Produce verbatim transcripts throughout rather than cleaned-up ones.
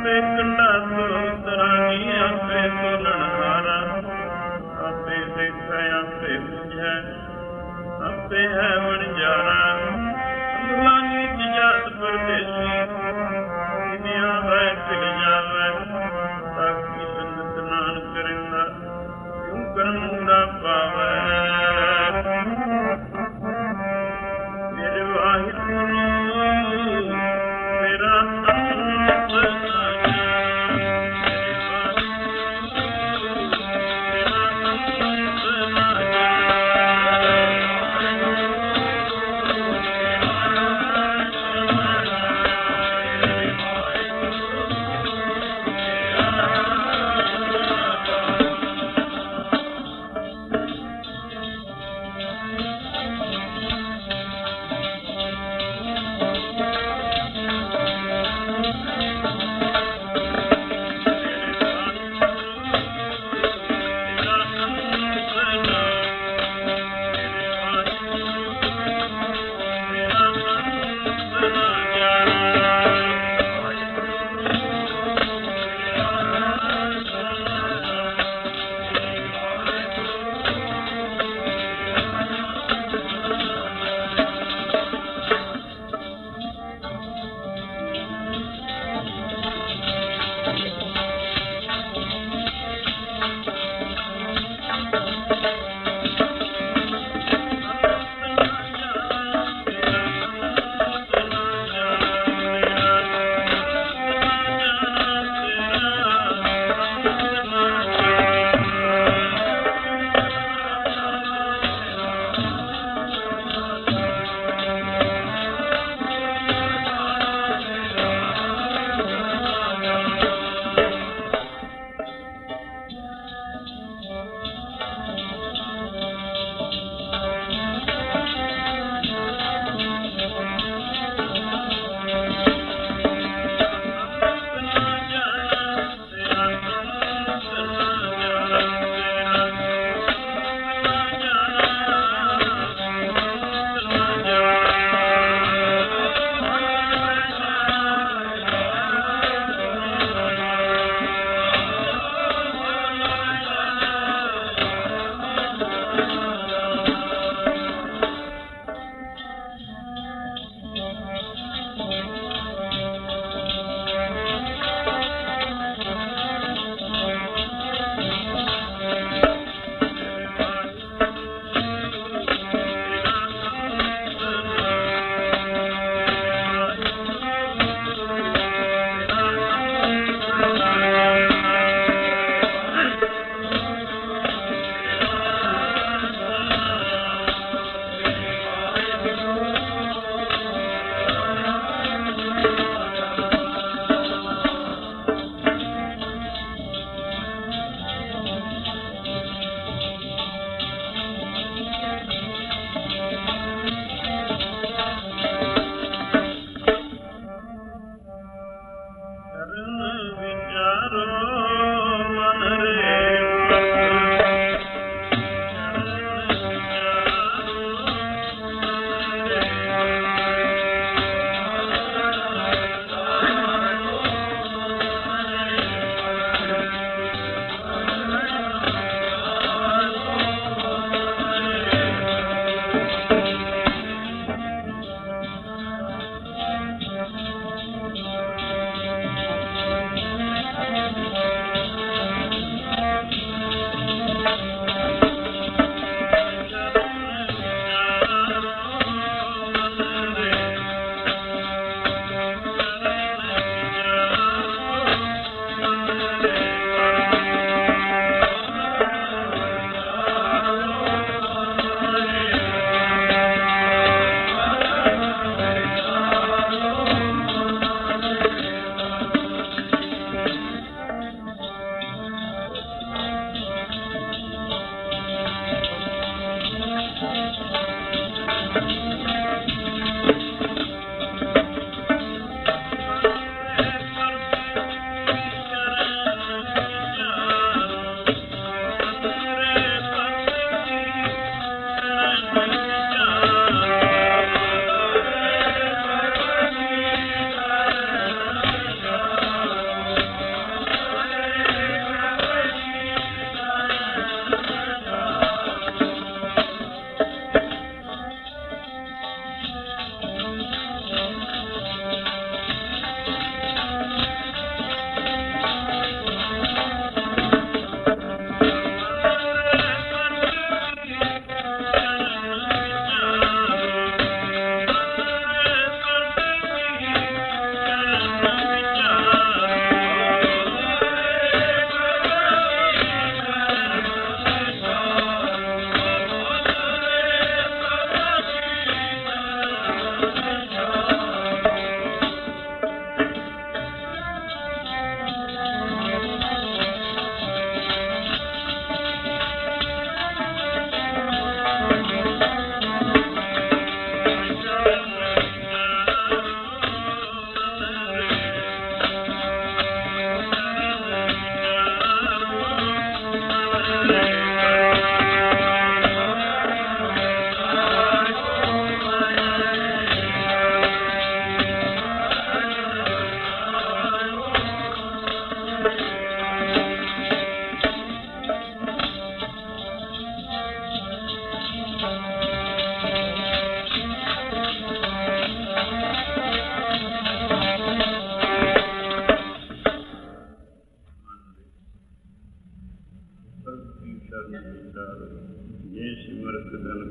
ਆਪੇ ਕੰਡਾ ਸੋ ਤਰਾਨੀ ਆਪੇ ਸੁਨਹਾਰਾ ਆਪੇ ਦੇਖੈ ਆਪੇ ਬੁਝੈ ਆਪੇ ਹੈ ਵਣਜਾਰਾ ਲਾਂਗੀ ਚ ਜਾਤ ਪਰਦੇਸੀ ਦੁਨੀਆ ਹੈ ਖਿਲ ਜਾਵੇ ਸਾਖੀ ਸੰਗਤ ਨਾਨਕ ਕਰਿੰਦਾ ਕਿਉਂ ਕਰਮ ਦਾ ਪਾਵੈ ਮੇਰੇ ਵਾਹਿਗੁਰੂ ਮੇਰਾ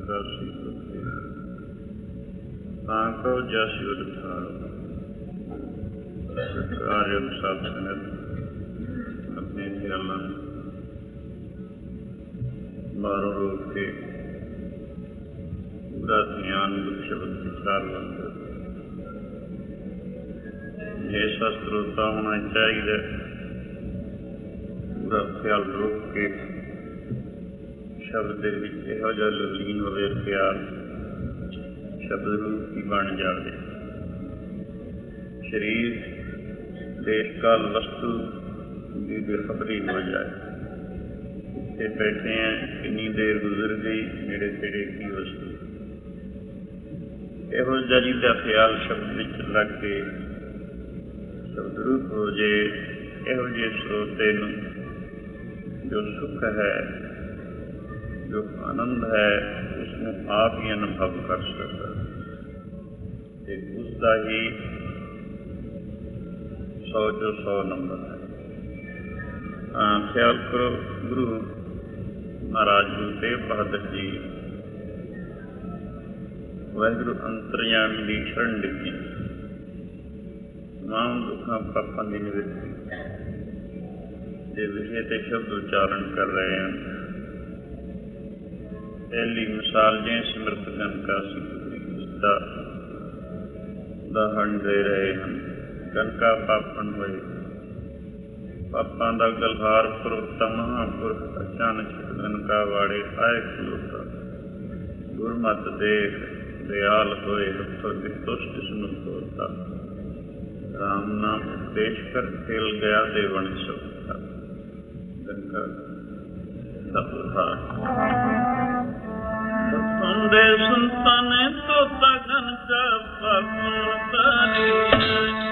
ਕਾ ਸੀ ਤਾਂ ਕੋ ਜਸ ਉਦ ਠਾਰੋ ਕਾਰਯ ਸਤ ਸੰਗਤ ਆਪਣੇ ਖਿਆਲਾਂ ਬਾਹਰੋਂ ਰੋਕ ਕੇ ਪੂਰਾ ਧਿਆਨ ਗੁਰੂ ਸ਼ਬਦ ਵਿਚਾਰ ਲੈਂਦੇ ਇਹ ਸ਼ਸਤਰੋਤਾ ਹੋਣਾ ਚਾਹੀਦਾ ਪੂਰਾ ਖਿਆਲ ਰੋਕ ਕੇ ਸ਼ਬਦ ਦੇ ਵਿੱਚ ਇਹੋ ਜਿਹਾ ਲੀਨ ਹੋਵੇ ਪਿਆਰ ਸ਼ਬਦ ਰੂਪ ਹੀ ਬਣ ਜਾਵੇ ਸਰੀਰ ਦੇਸ਼ ਕਾਲ ਵਸਤੂ ਦੀ ਬੇਖਬਰੀ ਹੋ ਜਾਏ ਇੱਥੇ ਬੈਠੇ ਹਾਂ ਕਿੰਨੀ ਦੇਰ ਗੁਜ਼ਰ ਗਈ ਨੇੜੇ ਤੇੜੇ ਕੀ ਵਸਤੂ ਇਹੋ ਜਿਹਾ ਜਿਹਦਾ ਖਿਆਲ ਸ਼ਬਦ ਵਿੱਚ ਲੱਗ ਕੇ ਸ਼ਬਦ ਰੂਪ ਹੋ ਜੇ ਇਹੋ ਜਿਹੇ ਸਰੋਤੇ ਨੂੰ ਜੋ ਸੁੱਖ ਹੈ ਜੋ ਆਨੰਦ ਹੈ ਉਸਨੂੰ ਆਪ ਹੀ ਅਨੁਭਵ ਕਰ ਸਕਦਾ ਤੇ ਉਸਦਾ ਹੀ ਸੌ ਚੋਂ ਸੌ ਨੰਬਰ ਹੈ ਖਿਆਲ ਕਰੋ ਗੁਰੂ ਮਹਾਰਾਜ ਗੁਰੂ ਤੇਗ ਬਹਾਦਰ ਜੀ ਵਾਹਿਗੁਰੂ ਅੰਤਰਯਾਮੀ ਦੀ ਸ਼ਰਨ ਲਿਖੀ ਤਮਾਮ ਦੁੱਖਾਂ ਪਾਪਾਂ ਦੀ ਨਿਵਰਤੀ ਦੇ ਵਿਸ਼ੇ ਤੇ ਸ਼ਬਦ ਉਚਾਰਨ ਕਰ ਰਹੇ ਹਨ ਪਹਿਲੀ ਮਿਸਾਲ ਜੇ ਸਿਮਰਤ ਗਨਕਾ ਸੀ ਦਾ ਉਦਾਹਰਣ ਦੇ ਰਹੇ ਹਨ ਗਨਕਾ ਪਾਪਨ ਹੋਏ ਪਾਪਾਂ ਦਾ ਗਲਹਾਰ ਪੁਰਖਤਾ ਮਹਾਂਪੁਰਖ ਅਚਾਨਕ ਗਨਕਾ ਵਾੜੇ ਆਏ ਖਲੋਤਾ ਗੁਰਮਤਿ ਦੇਖ ਦਿਆਲ ਹੋਏ ਹੱਥੋਂ ਦੁਸ਼ਟ ਸੁਨ ਤੋਤਾ ਰਾਮ ਨਾਮ ਉਪਦੇਸ਼ ਕਰ ਖੇਲ ਗਿਆ ਦੇ ਵਣ ਸੁਖਾ ਗਨਕਾ ਸਤਿਹਾਰ ਸੰਦੇ ਸੰਤਾਂ ਨੇ ਤੋਤਾ ਗਨਕਾ ਪਾਪਨ ਤਾਰੀ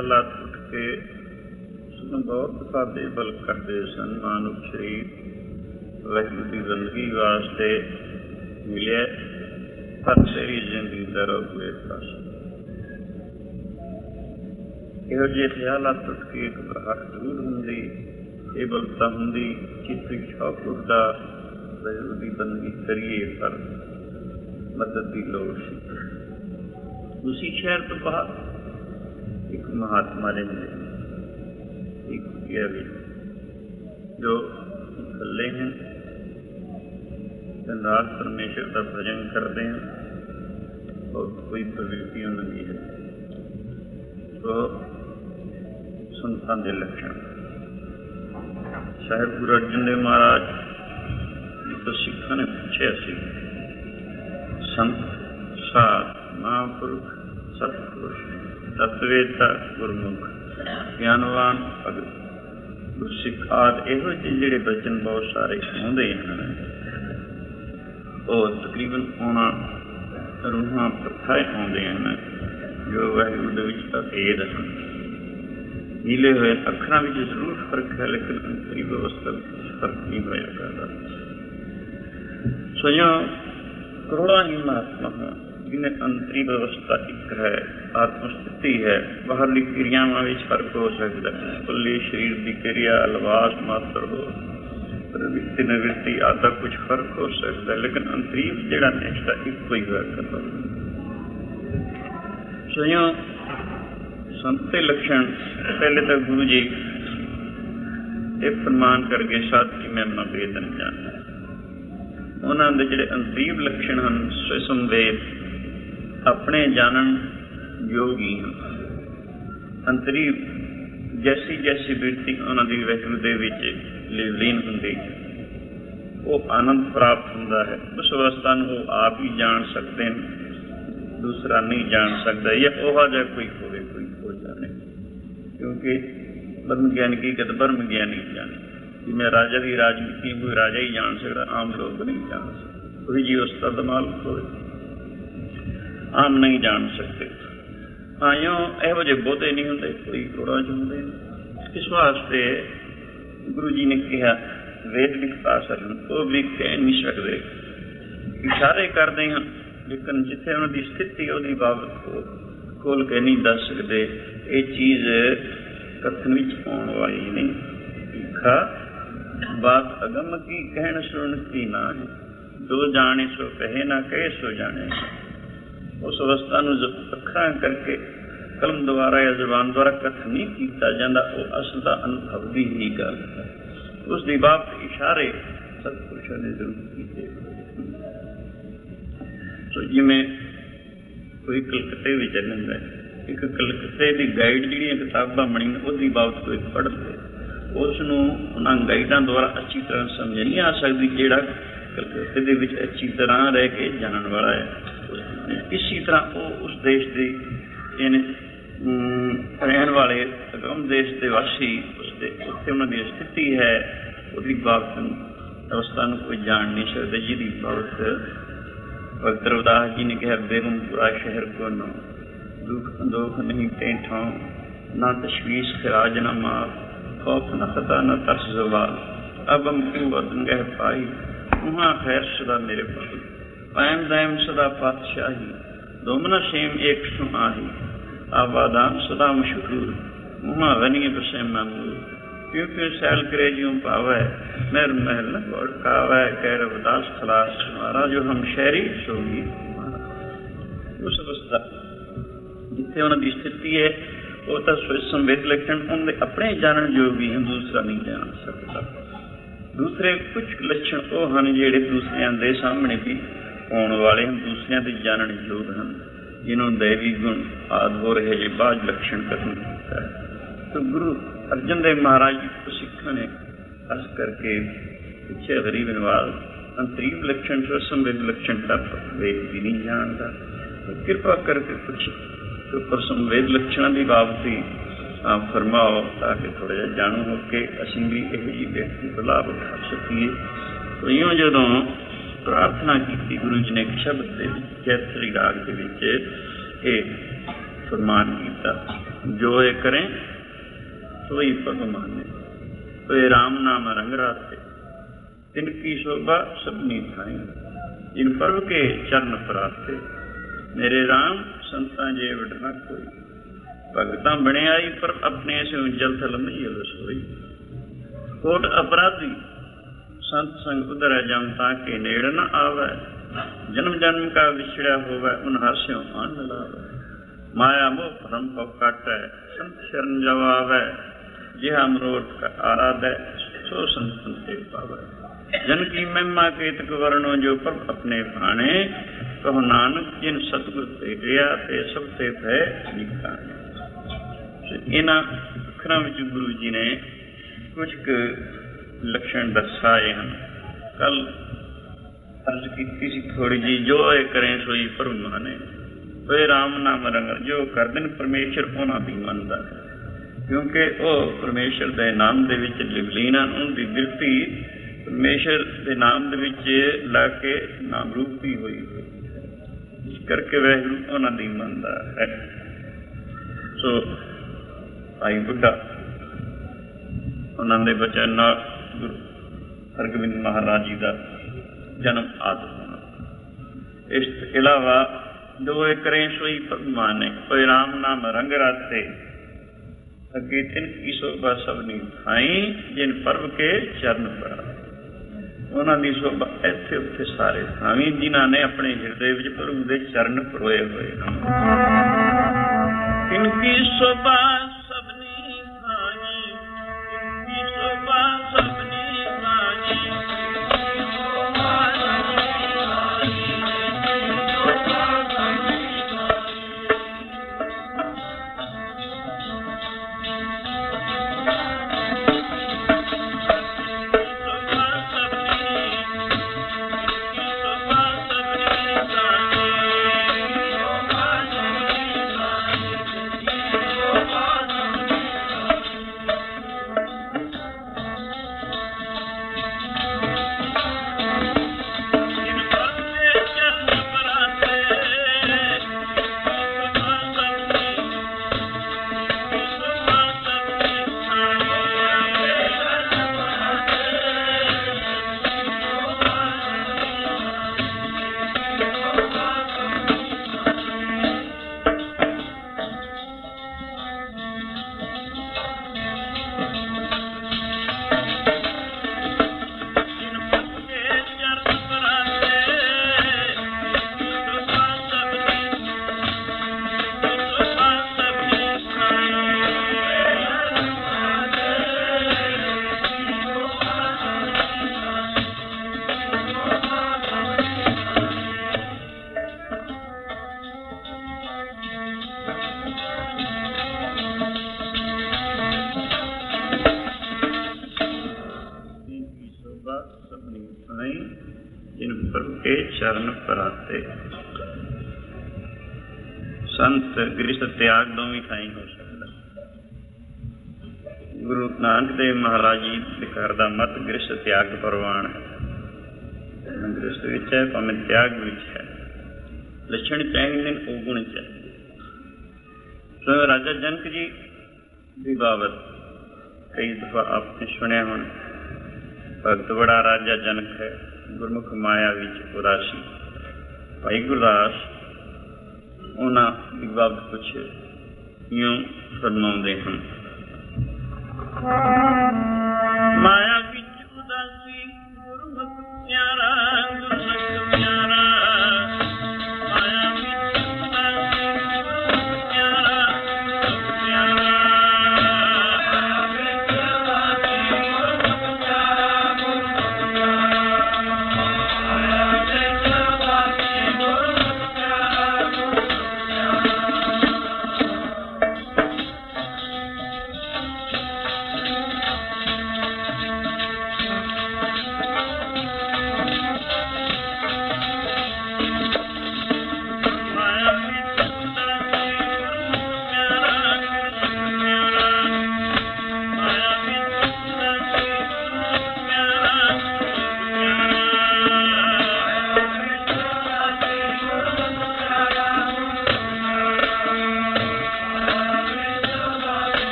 ਖਿਆਲਾਤ ਉੱਠ ਕੇ ਉਸਨੂੰ ਬਹੁਤ ਸਾਡੇ ਬਲ ਕਰਦੇ ਸਨ। ਮਾਨੁਖ ਸਰੀਰ ਵਾਹਿਗੁਰੂ ਦੀ ਬੰਦਗੀ ਵਾਸਤੇ ਮਿਲਿਆ, ਪਰ ਤੇਰੀ ਜ਼ਿੰਦਗੀ ਦਾ ਰੋਗਵੇ ਪਾਸ ਇਹੋ ਜਿਹੇ ਖਿਆਲਾਤ ਉੱਠ ਕੇ ਘਬਰਾਹਟ ਜ਼ਰੂਰ ਹੁੰਦੀ, ਇਹ ਬਲਤਾ ਹੁੰਦੀ, ਚਿੱਤ ਵਿੱਚ ਸ਼ੌਕ ਉੱਠਦਾ, ਵਾਹਿਗੁਰੂ ਦੀ ਬੰਦਗੀ ਕਰੀਏ, ਪਰ ਮਦਦ ਦੀ ਲੋੜ ਸੀ। ਉਸੀ ਸ਼ਹਿਰ ਤੋਂ ਬਾਹਰ ਇੱਕ ਮਹਾਤਮਾ ਰਹਿੰਦੇ, ਇੱਕ ਵੀ ਜੋ ਇਕੱਲੇ ਹਨ, ਦਿਨ ਰਾਤ ਪਰਮੇਸ਼ਰ ਦਾ ਭਜਨ ਕਰਦੇ ਹਨ, ਔਰ ਕੋਈ ਪ੍ਰਵਿਰਤੀ ਉਹਨਾਂ ਦੀ ਹੈ। ਸੋ ਸੰਤਾਂ ਦੇ ਲੱਛਣ ਸਾਹਿਬ ਗੁਰੂ ਅਰਜਨ ਦੇਵ ਮਹਾਰਾਜ ਤੋਂ ਸਿੱਖਾਂ ਨੇ ਪੁੱਛਿਆ ਸੀ, ਸੰਤ ਸਾਧ ਮਹਾਂਪੁਰਖ ਸਤਿਪੁਰਸ਼ ਤਤਵੇਤਾ ਗੁਰਮੁਖ ਗਿਆਨਵਾਨ ਭਗਤ ਗੁਰਸਿੱਖ ਆਦਿ ਇਹੋ ਜਿਹੇ ਜਿਹੜੇ ਬਚਨ ਬਹੁਤ ਸਾਰੇ ਆਉਂਦੇ ਹਨ, ਉਹ ਤਕਰੀਬਨ ਉਹਨਾਂ ਰੂਹਾਂ ਪ੍ਰਥਾਏ ਆਉਂਦੇ ਹਨ ਜੋ ਵਾਹਿਗੁਰੂ ਦੇ ਵਿੱਚ ਅਭੇਦ ਹਨ। ਮਿਲੇ ਹੋਏ ਅੱਖਰਾਂ ਵਿੱਚ ਜ਼ਰੂਰ ਫਰਕ ਹੈ, ਲੇਕਿਨ ਅੰਤਰੀ ਵਿਵਸਥਾ ਵਿੱਚ ਫਰਕ ਨਹੀਂ ਹੋਇਆ ਕਰਦਾ। ਸੋਇਆਂ ਕਰੋੜਾਂ ਹੀ ਮਹਾਤਮਾ ਹਨ ਜਿਹਨੇ ਅੰਤਰੀ ਵਿਵਸਥਾ ਇੱਕ ਹੈ, ਆਤਮ ਸਥਿਤੀ ਹੈ। ਬਾਹਰਲੀ ਕਿਰਿਆਵਾਂ ਵਿੱਚ ਫਰਕ ਹੋ ਸਕਦਾ ਹੈ, ਕੁੱਲੀ ਸਰੀਰ ਦੀ ਕਿਰਿਆ ਲਿਬਾਸ ਮਾਤਰ ਹੋ, ਪ੍ਰਵਿਰਤੀ ਨਿਵਿਰਤੀ ਆਦਿ ਕੁਛ ਫਰਕ ਹੋ ਸਕਦਾ, ਲੇਕਿਨ ਅੰਤਰੀ ਜਿਹੜਾ ਨਿਸ਼ਟਾ ਇੱਕੋ ਹੀ ਹੋਇਆ ਕਰਦਾ। ਸੋਇਆਂ ਸੰਤ ਦੇ ਲੱਛਣ ਪਹਿਲੇ ਤਾਂ ਗੁਰੂ ਜੀ ਇਹ ਫਰਮਾਨ ਕਰਕੇ ਸਾਥੀ ਮਹਿਮਾ ਵੇਦਨ ਜਾਣਾ, ਉਹਨਾਂ ਦੇ ਜਿਹੜੇ ਅੰਤਰੀਵ ਲੱਛਣ ਹਨ ਸਵੈ ਸੰਵੇਦ, ਆਪਣੇ ਜਾਣਨ ਯੋਗੀ ਹਨ। ਅੰਤਰੀਵ ਜੈਸੀ ਜੈਸੀ ਬਿਰਤੀ ਉਹਨਾਂ ਦੀ ਵਾਹਿਗੁਰੂ ਦੇ ਵਿੱਚ ਲੀਨ ਹੁੰਦੀ, ਉਹ ਆਨੰਦ ਪ੍ਰਾਪਤ ਹੁੰਦਾ ਹੈ। ਉਸ ਅਵਸਥਾ ਨੂੰ ਉਹ ਆਪ ਹੀ ਜਾਣ ਸਕਦੇ ਨੇ, ਦੂਸਰਾ ਨਹੀਂ ਜਾਣ ਸਕਦਾ, ਜਾਂ ਉਹ ਜਿਹਾ ਕੋਈ ਹੋਵੇ ਕੋਈ ਹੋ ਜਾਣੇ, ਕਿਉਂਕਿ ਬ੍ਰਹਮ ਗਿਆਨੀ ਕੀ ਕਦ ਬ੍ਰਹਮ ਗਿਆਨੀ ਜਾਣੇ। ਜਿਵੇਂ ਰਾਜਾ ਦੀ ਰਾਜਨੀਤੀ ਕੋਈ ਰਾਜਾ ਹੀ ਜਾਣ ਸਕਦਾ, ਆਮ ਲੋਕ ਨਹੀਂ ਜਾਣ ਸਕਦੇ। ਕੋਈ ਜੀ ਉਸ ਦਾ ਦਿਮਾਗ ਹੋਵੇ, ਆਮ ਨਹੀਂ ਜਾਣ ਸਕਦੇ। ਹਾਂ ਇਉਂ ਇਹੋ ਜਿਹੇ ਬਹੁਤੇ ਨਹੀਂ ਹੁੰਦੇ, ਕੋਈ ਕਰੋੜਾਂ 'ਚ ਹੁੰਦੇ ਨੇ। ਇਸ ਵਾਸਤੇ ਗੁਰੂ ਜੀ ਨੇ ਕਿਹਾ ਵੇਦ ਲਿਖ ਪਾ ਸਕਣ, ਉਹ ਵੀ ਕਹਿ ਨਹੀਂ ਸਕਦੇ, ਇਸ਼ਾਰੇ ਕਰਦੇ ਹਨ, ਲੇਕਿਨ ਜਿੱਥੇ ਉਹਨਾਂ ਦੀ ਸਥਿਤੀ ਉਹਦੀ ਬਾਬਤ ਖੋਲ ਕੇ ਨਹੀਂ ਦੱਸ ਸਕਦੇ। ਇਹ ਚੀਜ਼ ਕਥਨ ਵਿੱਚ ਆਉਣ ਵਾਲੀ ਨਹੀਂ। ਲਿਖਾ ਬਾਤ ਅਗਮ ਕੀ ਕਹਿਣ ਸੁਣ ਕੀ ਨਾ ਹੈ, ਜੋ ਜਾਣੇ ਸੋ ਕਹੇ ਨਾ ਕਹੇ ਸੋ ਜਾਣੇ। ਉਸ ਅਵਸਥਾ ਨੂੰ ਅੱਖਰਾਂ ਕਰਕੇ ਕਲਮ ਦੁਆਰਾ ਜਾਂ ਜ਼ੁਬਾਨ ਦੁਆਰਾ ਕਥਨ ਨਹੀਂ ਕੀਤਾ ਜਾਂਦਾ, ਉਹ ਅਸਲ ਦਾ ਅਨੁਭਵ ਦੀ ਹੀ ਗੱਲ ਹੈ। ਉਸ ਦੀ ਬਾਬਤ ਇਸ਼ਾਰੇ ਸਤਿਪੁਰਸ਼ਾਂ ਨੇ ਜ਼ਰੂਰ ਕੀਤੇ। ਸੋ ਜਿਵੇਂ ਕੋਈ ਕਲਕੱਤੇ ਵਿੱਚ ਰਹਿੰਦਾ, ਇੱਕ ਕਲਕੱਤੇ ਦੀ ਗਾਈਡ ਜਿਹੜੀਆਂ ਕਿਤਾਬਾਂ ਬਣੀਆਂ ਉਹਦੀ ਬਾਬਤ ਕੋਈ ਪੜ੍ਹਦੇ, ਉਸ ਨੂੰ ਉਹਨਾਂ ਗਾਈਡਾਂ ਦੁਆਰਾ ਅੱਛੀ ਤਰ੍ਹਾਂ ਸਮਝ ਨਹੀਂ ਆ ਸਕਦੀ, ਜਿਹੜਾ ਕਲਕੱਤੇ ਦੇ ਵਿੱਚ ਅੱਛੀ ਤਰ੍ਹਾਂ ਰਹਿ ਕੇ ਜਾਣਨ ਵਾਲਾ ਹੈ। ਇਸੀ ਤਰ੍ਹਾਂ ਉਹ ਉਸ ਦੇਸ਼ ਦੇ ਯਾਨੀ ਰਹਿਣ ਵਾਲੇ ਅਗਮ ਦੇਸ਼ ਦੇ ਵਾਸੀ, ਉਸਦੇ ਉੱਥੇ ਉਹਨਾਂ ਦੀ ਸਥਿਤੀ ਹੈ, ਉਹਦੀ ਬਾਬਤ ਅਵਸਥਾ ਨੂੰ ਕੋਈ ਜਾਣ ਨਹੀਂ ਸਕਦਾ, ਜਿਹਦੀ ਬਾਬਤ ਭਗਤ ਰਵਿਦਾਸ ਜੀ ਨੇ ਕਿਹਾ ਬੇਗਮਪੁਰਾ ਸ਼ਹਿਰ ਕੋ ਨੋ ਦੁੱਖ ਸੰਦੋਖ ਨਹੀਂ ਤੇ ਠਾਂ, ਨਾ ਤਸ਼ਵੀਸ਼ ਖਰਾਜ ਨਾ ਮਾਰ, ਖੌਫ ਨਾ ਖਤਾ ਨਾ ਤਰਸ ਜ਼ਵਾਲ, ਅਬ ਹਮ ਵਤਨ ਗਹਿ ਪਾਈ, ਉਹਾਂ ਖੈਰ ਸਦਾ ਮੇਰੇ ਭਾਈ, ਕਾਇਮ ਦਾਇਮ ਸਦਾ ਪਾਤਸ਼ਾਹੀ, ਦੋਮਨਾ ਸ਼ੇਮ ਏਕ ਸੁ ਆਹੀ, ਆਬਾਦਾਨ ਸਦਾ ਮਸ਼ਹੂਰ, ਉਹਾਂ ਗਨੀ ਬਸੇ ਮਾਮੂਰ, ਕਿਉਂ ਕਿਉਂ ਸੈਲ ਕਰੇ ਜਿਉਂ ਪਾਵੈ, ਮਹਿਰ ਮਹਿਲ ਨ ਕਾਵੈ, ਕਹਿ ਰਵਿਦਾਸ ਖਲਾਸ ਹਮਾਰਾ, ਜੋ ਹਮ ਸ਼ਹਿਰੀ ਸੋਗੀ। ਉਸ ਅਵਸਥਾ ਜਿੱਥੇ ਉਹਨਾਂ ਦੀ ਸਥਿਤੀ ਹੈ, ਉਹ ਤਾਂ ਸੰਵੇਦ ਲੱਛਣ ਉਹਦੇ ਆਪਣੇ ਜਾਣਨ ਯੋਗ ਹੀ ਹਨ, ਦੂਸਰਾ ਨਹੀਂ ਜਾਣ ਸਕਦਾ। ਦੂਸਰੇ ਕੁਝ ਲੱਛਣ ਉਹ ਹਨ ਜਿਹੜੇ ਦੂਸਰਿਆਂ ਦੇ ਸਾਹਮਣੇ ਵੀ ਆਉਣ ਵਾਲੇ ਹਨ, ਦੂਸਰਿਆਂ ਦੇ ਜਾਣਨ ਯੋਗ ਹਨ, ਜਿਹਨੂੰ ਦੈਵੀ ਗੁਣ ਆਦਿ ਹੋ ਰਹੇ ਜੇ ਬਾਅਦ ਲੱਛਣ ਕਰਨ ਕੀਤਾ ਹੈ। ਤਾਂ ਗੁਰੂ ਅਰਜਨ ਦੇਵ ਮਹਾਰਾਜ ਸਿੱਖਾਂ ਨੇ ਖਾਸ ਕਰਕੇ ਪਿੱਛੇ ਗਰੀਬ ਨਿਵਾਜ਼ ਅੰਤਰੀਵ ਲੱਛਣ ਸੋ ਸੰਵੇਦ ਲੱਛਣ ਦਾ ਵੇਦ ਵੀ ਨਹੀਂ ਜਾਣਦਾ। ਕਿਰਪਾ ਕਰਕੇ ਕੁਛ ਪਰ ਸੰਵੇਦ ਲੱਛਣਾਂ ਦੀ ਬਾਬਤ ਹੀ ਫਰਮਾਓ, ਤਾਂ ਕਿ ਥੋੜ੍ਹਾ ਜਿਹਾ ਜਾਣੂ ਹੋ ਕੇ ਅਸੀਂ ਵੀ ਇਹੋ ਜਿਹੀ ਵਿਅਕਤੀ ਦਾ ਲਾਭ ਉਠਾ ਸਕੀਏ। ਸੋ ਇਉਂ ਜਦੋਂ ਪ੍ਰਾਰਥਨਾ ਕੀਤੀ, ਗੁਰੂ ਜੀ ਨੇ ਇੱਕ ਸ਼ਬਦ ਦੇ ਵਿੱਚ ਜੈਤਸਰੀ ਰਾਗ ਦੇ ਵਿੱਚ ਇਹ ਫਰਮਾਨ ਕੀਤਾ, ਜੋ ਇਹ ਕरें सोई पग माने। तो राम नाम रंग राते तिनकी शोभा सबनी थाई, जिन पर्व के चरण पराते। मेरे राम संतां जे वड न कोई, भगतां बने आई पर अपने से जल थल नहीं रसोई। कोट अपराधी संत संग उदर जम ताके नेड़ न आवे, जन्म जन्म का विछड़ा होवे उन हास्यों आन लावे। माया मोह भ्रम को काटै संत शरण जब आवे, जिहा मनोरथ का आराधै सो संतन ते पावै। जन की महिमा केतक वर्णो जो पर अपने भाणे, कहो नानक जिन सतगुर ते रिया ते सब ते भय निकाने। इन्हां अखरां विच गुरु जी ने कुछ क लक्षण दर्शाए हैं। कल अर्ज की सी थोड़ी जी, जो ये करें सोई प्रभु माने। तो राम नाम रंग जो कर दिन परमेश्वर उन्हां दी मनदा है, क्योंकि वो परमेश्वर दे नाम दे विच लीन हैं। उनकी बिरती परमेश्वर दे नाम दे विच ला के नाम रूपी हुई, इस करके वह उन्हां दी मनदा है। सो भाई बुढ़ा उन्होंने बच्चा नाल गुरु हरगोबिंद महाराज जी का जन्म आदि होना। इस इलावा जो करें सोई प्रभु माने, कोई राम नाम रंग राते। अगे तिनकी शोभा सबनी थाई, जिन पर्व के चरण पड़ा। उन्होंने शोभा इत्थे उत्थे सारे थावी, जिन्हों ने अपने हृदय विच प्रभु के चरण परोए हुए हैं। तिनकी शोभा सबनी थाई, तिनकी शोभा सबनी थाई। चरण पराते। संत गृहस्थ त्याग दोवें थाई हो सकता। गुरु नानक देव महाराज जी के घर का मत गृहस्थ त्याग प्रवान है। गृहस्थ विच है भावें त्याग विच है। लक्षण चाहिए अवगुण चाहिए। तो राजा जनक जी की बाबत कई दफा आपने सुनिया हो। भगत बड़ा राजा जनक है, गुरमुख माया विच उदासी। भाई गुरदास उन्होंने बाबत कुछ यूं फरमाते हैं। माया विच उदासी गुरमुख प्यारा, गुरमुख प्यारा। माया विच उदासी गुरमुख प्यारा, गुरमुख प्यारा।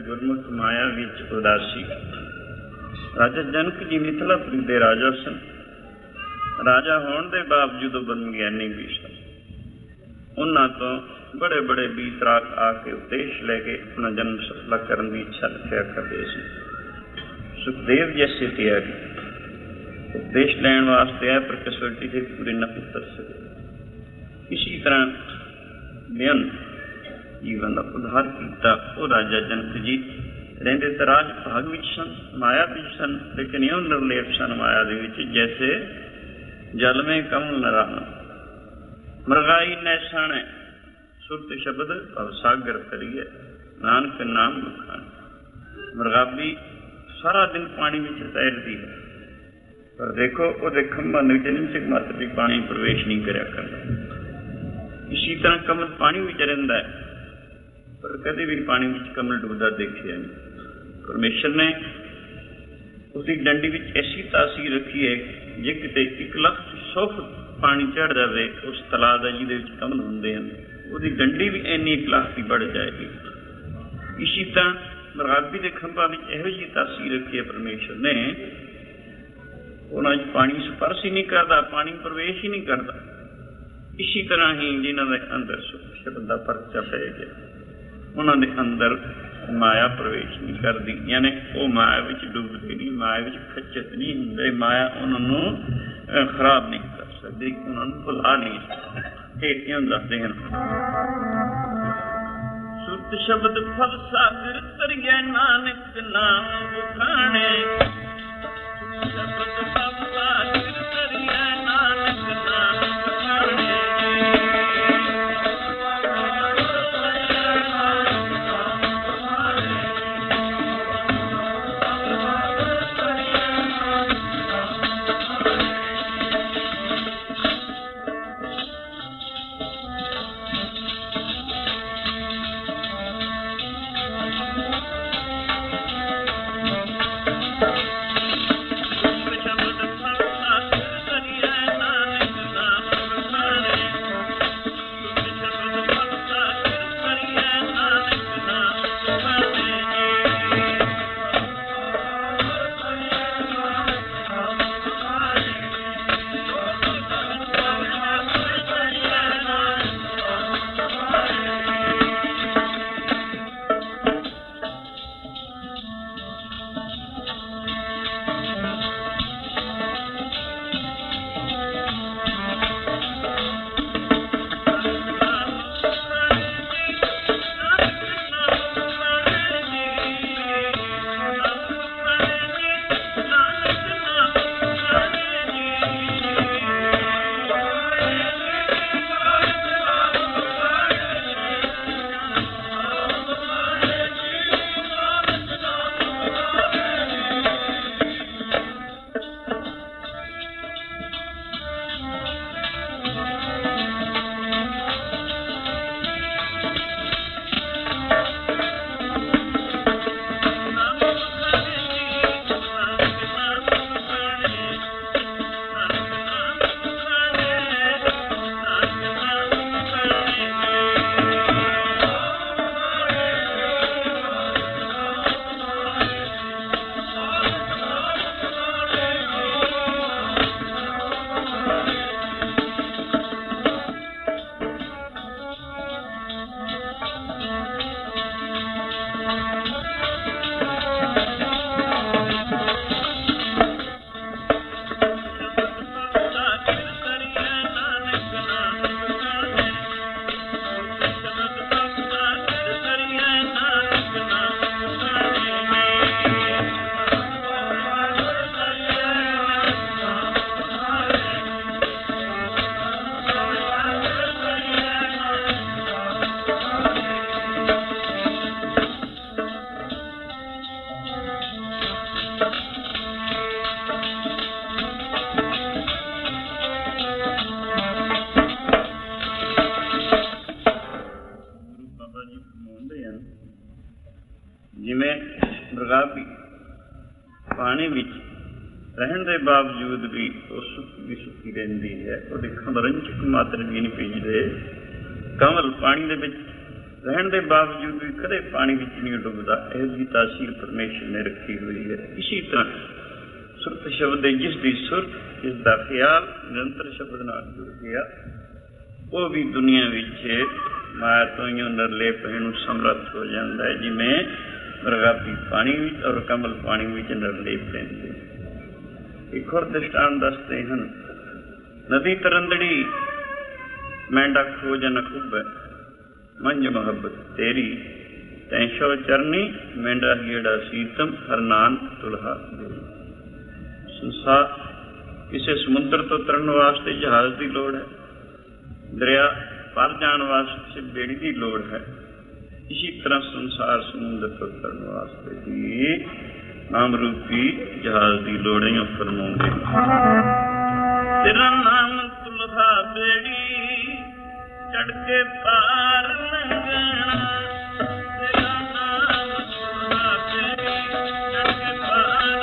ਗੁਰਮੁਖ ਮਾਇਆ ਵਿੱਚ ਉਦਾਸੀ। ਰਾਜਾ ਜਨਕ ਜੀ ਮਿਥਿਲਾਪੁਰੀ ਦੇ ਰਾਜਾ ਸਨ। ਰਾਜਾ ਹੋਣ ਦੇ ਬਾਵਜੂਦ ਉਹ ਬ੍ਰਹਮ ਗਿਆਨੀ ਵੀ ਸਨ। ਉਹਨਾਂ ਤੋਂ ਬੜੇ ਬੜੇ ਵੀਤਰਾਗ ਆ ਕੇ ਉਪਦੇਸ਼ ਲੈ ਕੇ ਆਪਣਾ ਜਨਮ ਸਫਲਾ ਕਰਨ ਦੀ ਇੱਛਾ ਰੱਖਿਆ ਕਰਦੇ ਸੀ। ਸੁਖਦੇਵ ਜੈਸੇ ਤਿਆਰੀ ਉਪਦੇਸ਼ ਲੈਣ ਵਾਸਤੇ ਹੈ, ਪਰ ਕਸੌਟੀ ਤੇ ਪੂਰੇ ਨਾ ਉਤਰ ਸਕੇ। ਇਸੀ ਤਰ੍ਹਾਂ ਬੇਅੰਤ ਜੀਵਨ ਦਾ ਉਧਾਰ ਕੀਤਾ। ਉਹ ਰਾਜਾ ਜਨਕ ਜੀ ਰਹਿੰਦੇ ਤਾਂ ਰਾਜ ਭਾਗ ਵਿੱਚ ਸਨ, ਮਾਇਆ ਵਿੱਚ ਸਨ, ਲੇਕਿਨ ਇਉਂ ਨਿਰਲੇਪ ਸਨ ਮਾਇਆ ਦੇ ਵਿੱਚ ਜੈਸੇ ਜਲ ਮੇਂ ਕਮਲ ਨਰਾਣਾ। ਮਰਗਾਈ ਨੈਸਣ ਸੁਰਤ ਸ਼ਬਦ ਭਵ ਸਾਗਰ ਤਰੀਏ, ਨਾਨਕ ਨਾਮ ਬਖਾਣ। ਮਰਗਾਬੀ ਸਾਰਾ ਦਿਨ ਪਾਣੀ ਵਿੱਚ ਤੈਰਦੀ ਹੈ, ਪਰ ਦੇਖੋ ਉਹਦੇ ਖੰਭਾਂ ਦੇ ਵਿੱਚ ਨਿੰਚਕ ਮਾਤਰ ਵੀ ਪਾਣੀ ਪ੍ਰਵੇਸ਼ ਨਹੀਂ ਕਰਿਆ ਕਰਦਾ। ਇਸੀ ਤਰ੍ਹਾਂ ਕਮਲ ਪਾਣੀ ਵਿੱਚ ਰਹਿੰਦਾ ਹੈ, ਪਰ ਕਦੇ ਵੀ ਪਾਣੀ ਵਿੱਚ ਕਮਲ ਡੁੱਬਦਾ ਦੇਖਿਆ ਨਹੀਂ। ਪਰਮੇਸ਼ਰ ਨੇ ਉਸਦੀ ਡੰਡੀ ਵਿੱਚ ਐਸੀ ਤਾਸੀਰ ਰੱਖੀ ਹੈ, ਜੇ ਕਿਤੇ ਇੱਕ ਲੱਖ ਸੌ ਫੁੱਟ ਪਾਣੀ ਚੜ੍ਹ ਜਾਵੇ ਉਸ ਤਲਾਅ ਦਾ ਜਿਹਦੇ ਵਿੱਚ ਕਮਲ ਹੁੰਦੇ ਹਨ, ਉਹਦੀ ਡੰਡੀ ਵੀ ਇੰਨੀ ਇੱਕ ਲੱਖ ਦੀ ਵੱਧ ਜਾਏਗੀ। ਇਸੀ ਤਰ੍ਹਾਂ ਮਰਗਾਬੀ ਦੇ ਖੰਭਾਂ ਵਿੱਚ ਇਹੋ ਜਿਹੀ ਤਾਸੀਰ ਰੱਖੀ ਹੈ ਪਰਮੇਸ਼ਰ ਨੇ, ਉਹਨਾਂ 'ਚ ਪਾਣੀ ਸਪਰਸ਼ ਹੀ ਨਹੀਂ ਕਰਦਾ, ਪਾਣੀ ਪ੍ਰਵੇਸ਼ ਹੀ ਨਹੀਂ ਕਰਦਾ। ਇਸੀ ਤਰ੍ਹਾਂ ਹੀ ਜਿਨ੍ਹਾਂ ਦੇ ਅੰਦਰ ਸੁਖ ਸ਼ਬਦ ਦਾ ਪਰਚਾ ਪੈ ਗਿਆ, ਉਹਨਾਂ ਦੇ ਅੰਦਰ ਮਾਇਆ ਪ੍ਰਵੇਸ਼ ਨਹੀਂ ਕਰਦੀ, ਯਾਨੀ ਉਹ ਮਾਇਆ ਵਿੱਚ ਡੁੱਬਦੇ ਨਹੀਂ, ਮਾਇਆ ਵਿੱਚ ਖੱਚਤ ਨਹੀਂ ਹੁੰਦੇ, ਮਾਇਆ ਉਹਨਾਂ ਨੂੰ ਖਰਾਬ ਨਹੀਂ ਕਰ ਸਕਦੀ, ਉਹਨਾਂ ਨੂੰ ਭੁਲਾ ਨਹੀਂ ਸਕਦੀ। ਇਹ ਕਿਉਂ ਦੱਸਦੇ ਹਨ? ਸੁਰਤ ਸ਼ਬਦ ਫਲ ਸਾਗਰ ਤਰੀਏ, ਨਾਨਕ ਨਾਮ ਬਖਾਣੇ। ਸ਼ਬਦ ਫਲ ਸਾਗਰ ਤਰੀਏ, ਨਾਨਕ ਨਾਮ ਬਖਾਣੇ। ਜਿਵੇਂ ਮਰਗਾਬੀ ਪਾਣੀ ਵਿੱਚ ਰਹਿਣ ਦੇ ਬਾਵਜੂਦ ਵੀ ਉਹ ਸੁੱਕੀ ਸੁੱਕੀ ਰਹਿੰਦੀ ਹੈ, ਉਹਦੇ ਖੰਭ ਰੰਚਕ ਮਾਤਰ ਵੀ ਨਹੀਂ ਭਿੱਜਦੇ। ਕਮਲ ਪਾਣੀ ਦੇ ਵਿੱਚ ਰਹਿਣ ਦੇ ਬਾਵਜੂਦ ਵੀ ਕਦੇ ਪਾਣੀ ਵਿੱਚ ਨਹੀਂ ਡੁੱਬਦਾ। ਇਹੋ ਜਿਹੀ ਤਾਸੀਰ ਪਰਮੇਸ਼ਰ ਨੇ ਰੱਖੀ ਹੋਈ ਹੈ। ਇਸੀ ਤਰ੍ਹਾਂ ਸੁਰਤ ਸ਼ਬਦ ਹੈ, ਜਿਸ ਦੀ ਸੁਰਤ, ਜਿਸ ਦਾ ਖਿਆਲ ਨਿਰੰਤਰ ਸ਼ਬਦ ਨਾਲ ਜੁੜ ਗਿਆ, ਉਹ ਵੀ ਦੁਨੀਆ ਵਿੱਚ ਮਾਇਆ ਤੋਂ ਹੀ ਨਿਰਲੇਪ ਹੋਣ ਨੂੰ ਸਮਰੱਥ ਹੋ ਜਾਂਦਾ ਹੈ, ਜਿਵੇਂ ਮਰਗਾਬੀ ਪਾਣੀ ਵਿੱਚ ਔਰ ਕਮਲ ਪਾਣੀ ਵਿੱਚ ਨਿਰਲੇਪ ਰਹਿੰਦੇ। ਇੱਕ ਹੋਰ ਦ੍ਰਿਸ਼ਟਾਂਤ ਦੱਸਦੇ ਹਨ, ਨਦੀ ਤਰੰਦੜੀ ਮੈਂਡਾ ਖੋਜਨ ਖੁੱਬੈ ਮੰਝ ਮੁਹੱਬਤ ਤੇਰੀ, ਤੈਂ ਸ਼ੋ ਚਰਨੀ ਮੈਂਡਾ ਹੀੜਾ ਸੀਤਮ ਹਰਨਾਨ ਤੁਲਹਾ ਦੇ। ਸੰਸਾਰ ਕਿਸੇ ਸਮੁੰਦਰ ਤੋਂ ਤਰਨ ਵਾਸਤੇ ਜਹਾਜ਼ ਦੀ ਲੋੜ ਹੈ, ਦਰਿਆ ਪਰ ਜਾਣ ਵਾਸਤੇ ਕਿਸੇ ਬੇੜੀ ਦੀ ਲੋੜ ਹੈ। ਇਸੀ ਤਰ੍ਹਾਂ ਸੰਸਾਰ ਸਮੁੰਦਰ ਤੋਂ ਤਰਨ ਵਾਸਤੇ ਵੀ ਨਾਮ ਰੂਪੀ ਜਹਾਜ਼ ਦੀ ਲੋੜ ਹੈ। ਫਰਮਾਉਂਦੇ ਤੇਰਾ ਨਾਮ ਤੁਲਹਾ ਬੇੜੀ ਚੜ ਕੇ ਪਾਰ ਲੰਘਣਾ, ਤੇਰਾ ਨਾਮ ਤੁਲਹਾ ਬੇੜੀ ਚੜ ਕੇ ਪਾਰ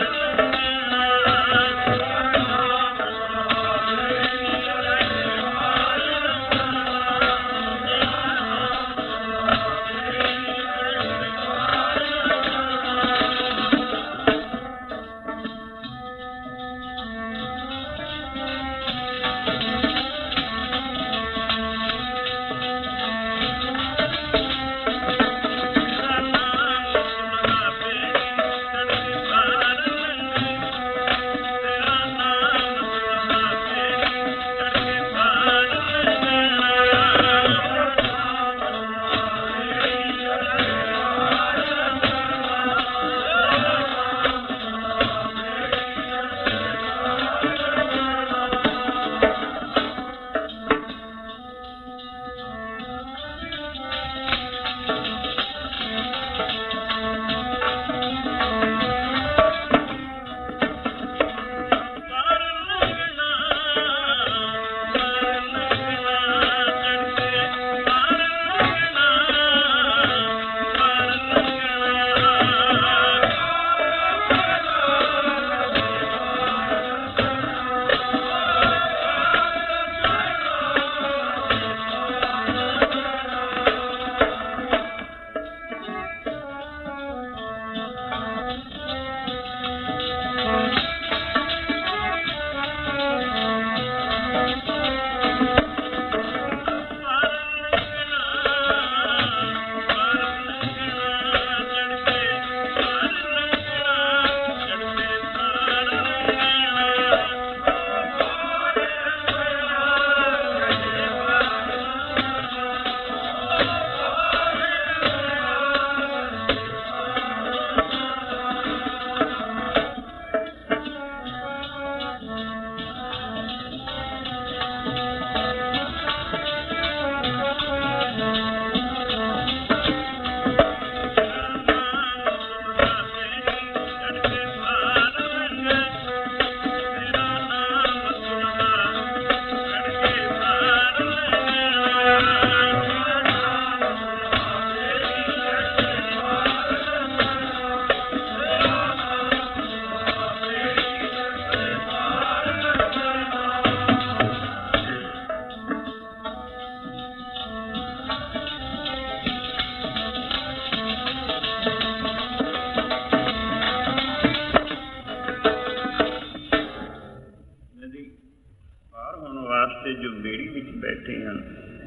ਜੋ ਬੇੜੀ ਵਿੱਚ ਬੈਠੇ ਹਨ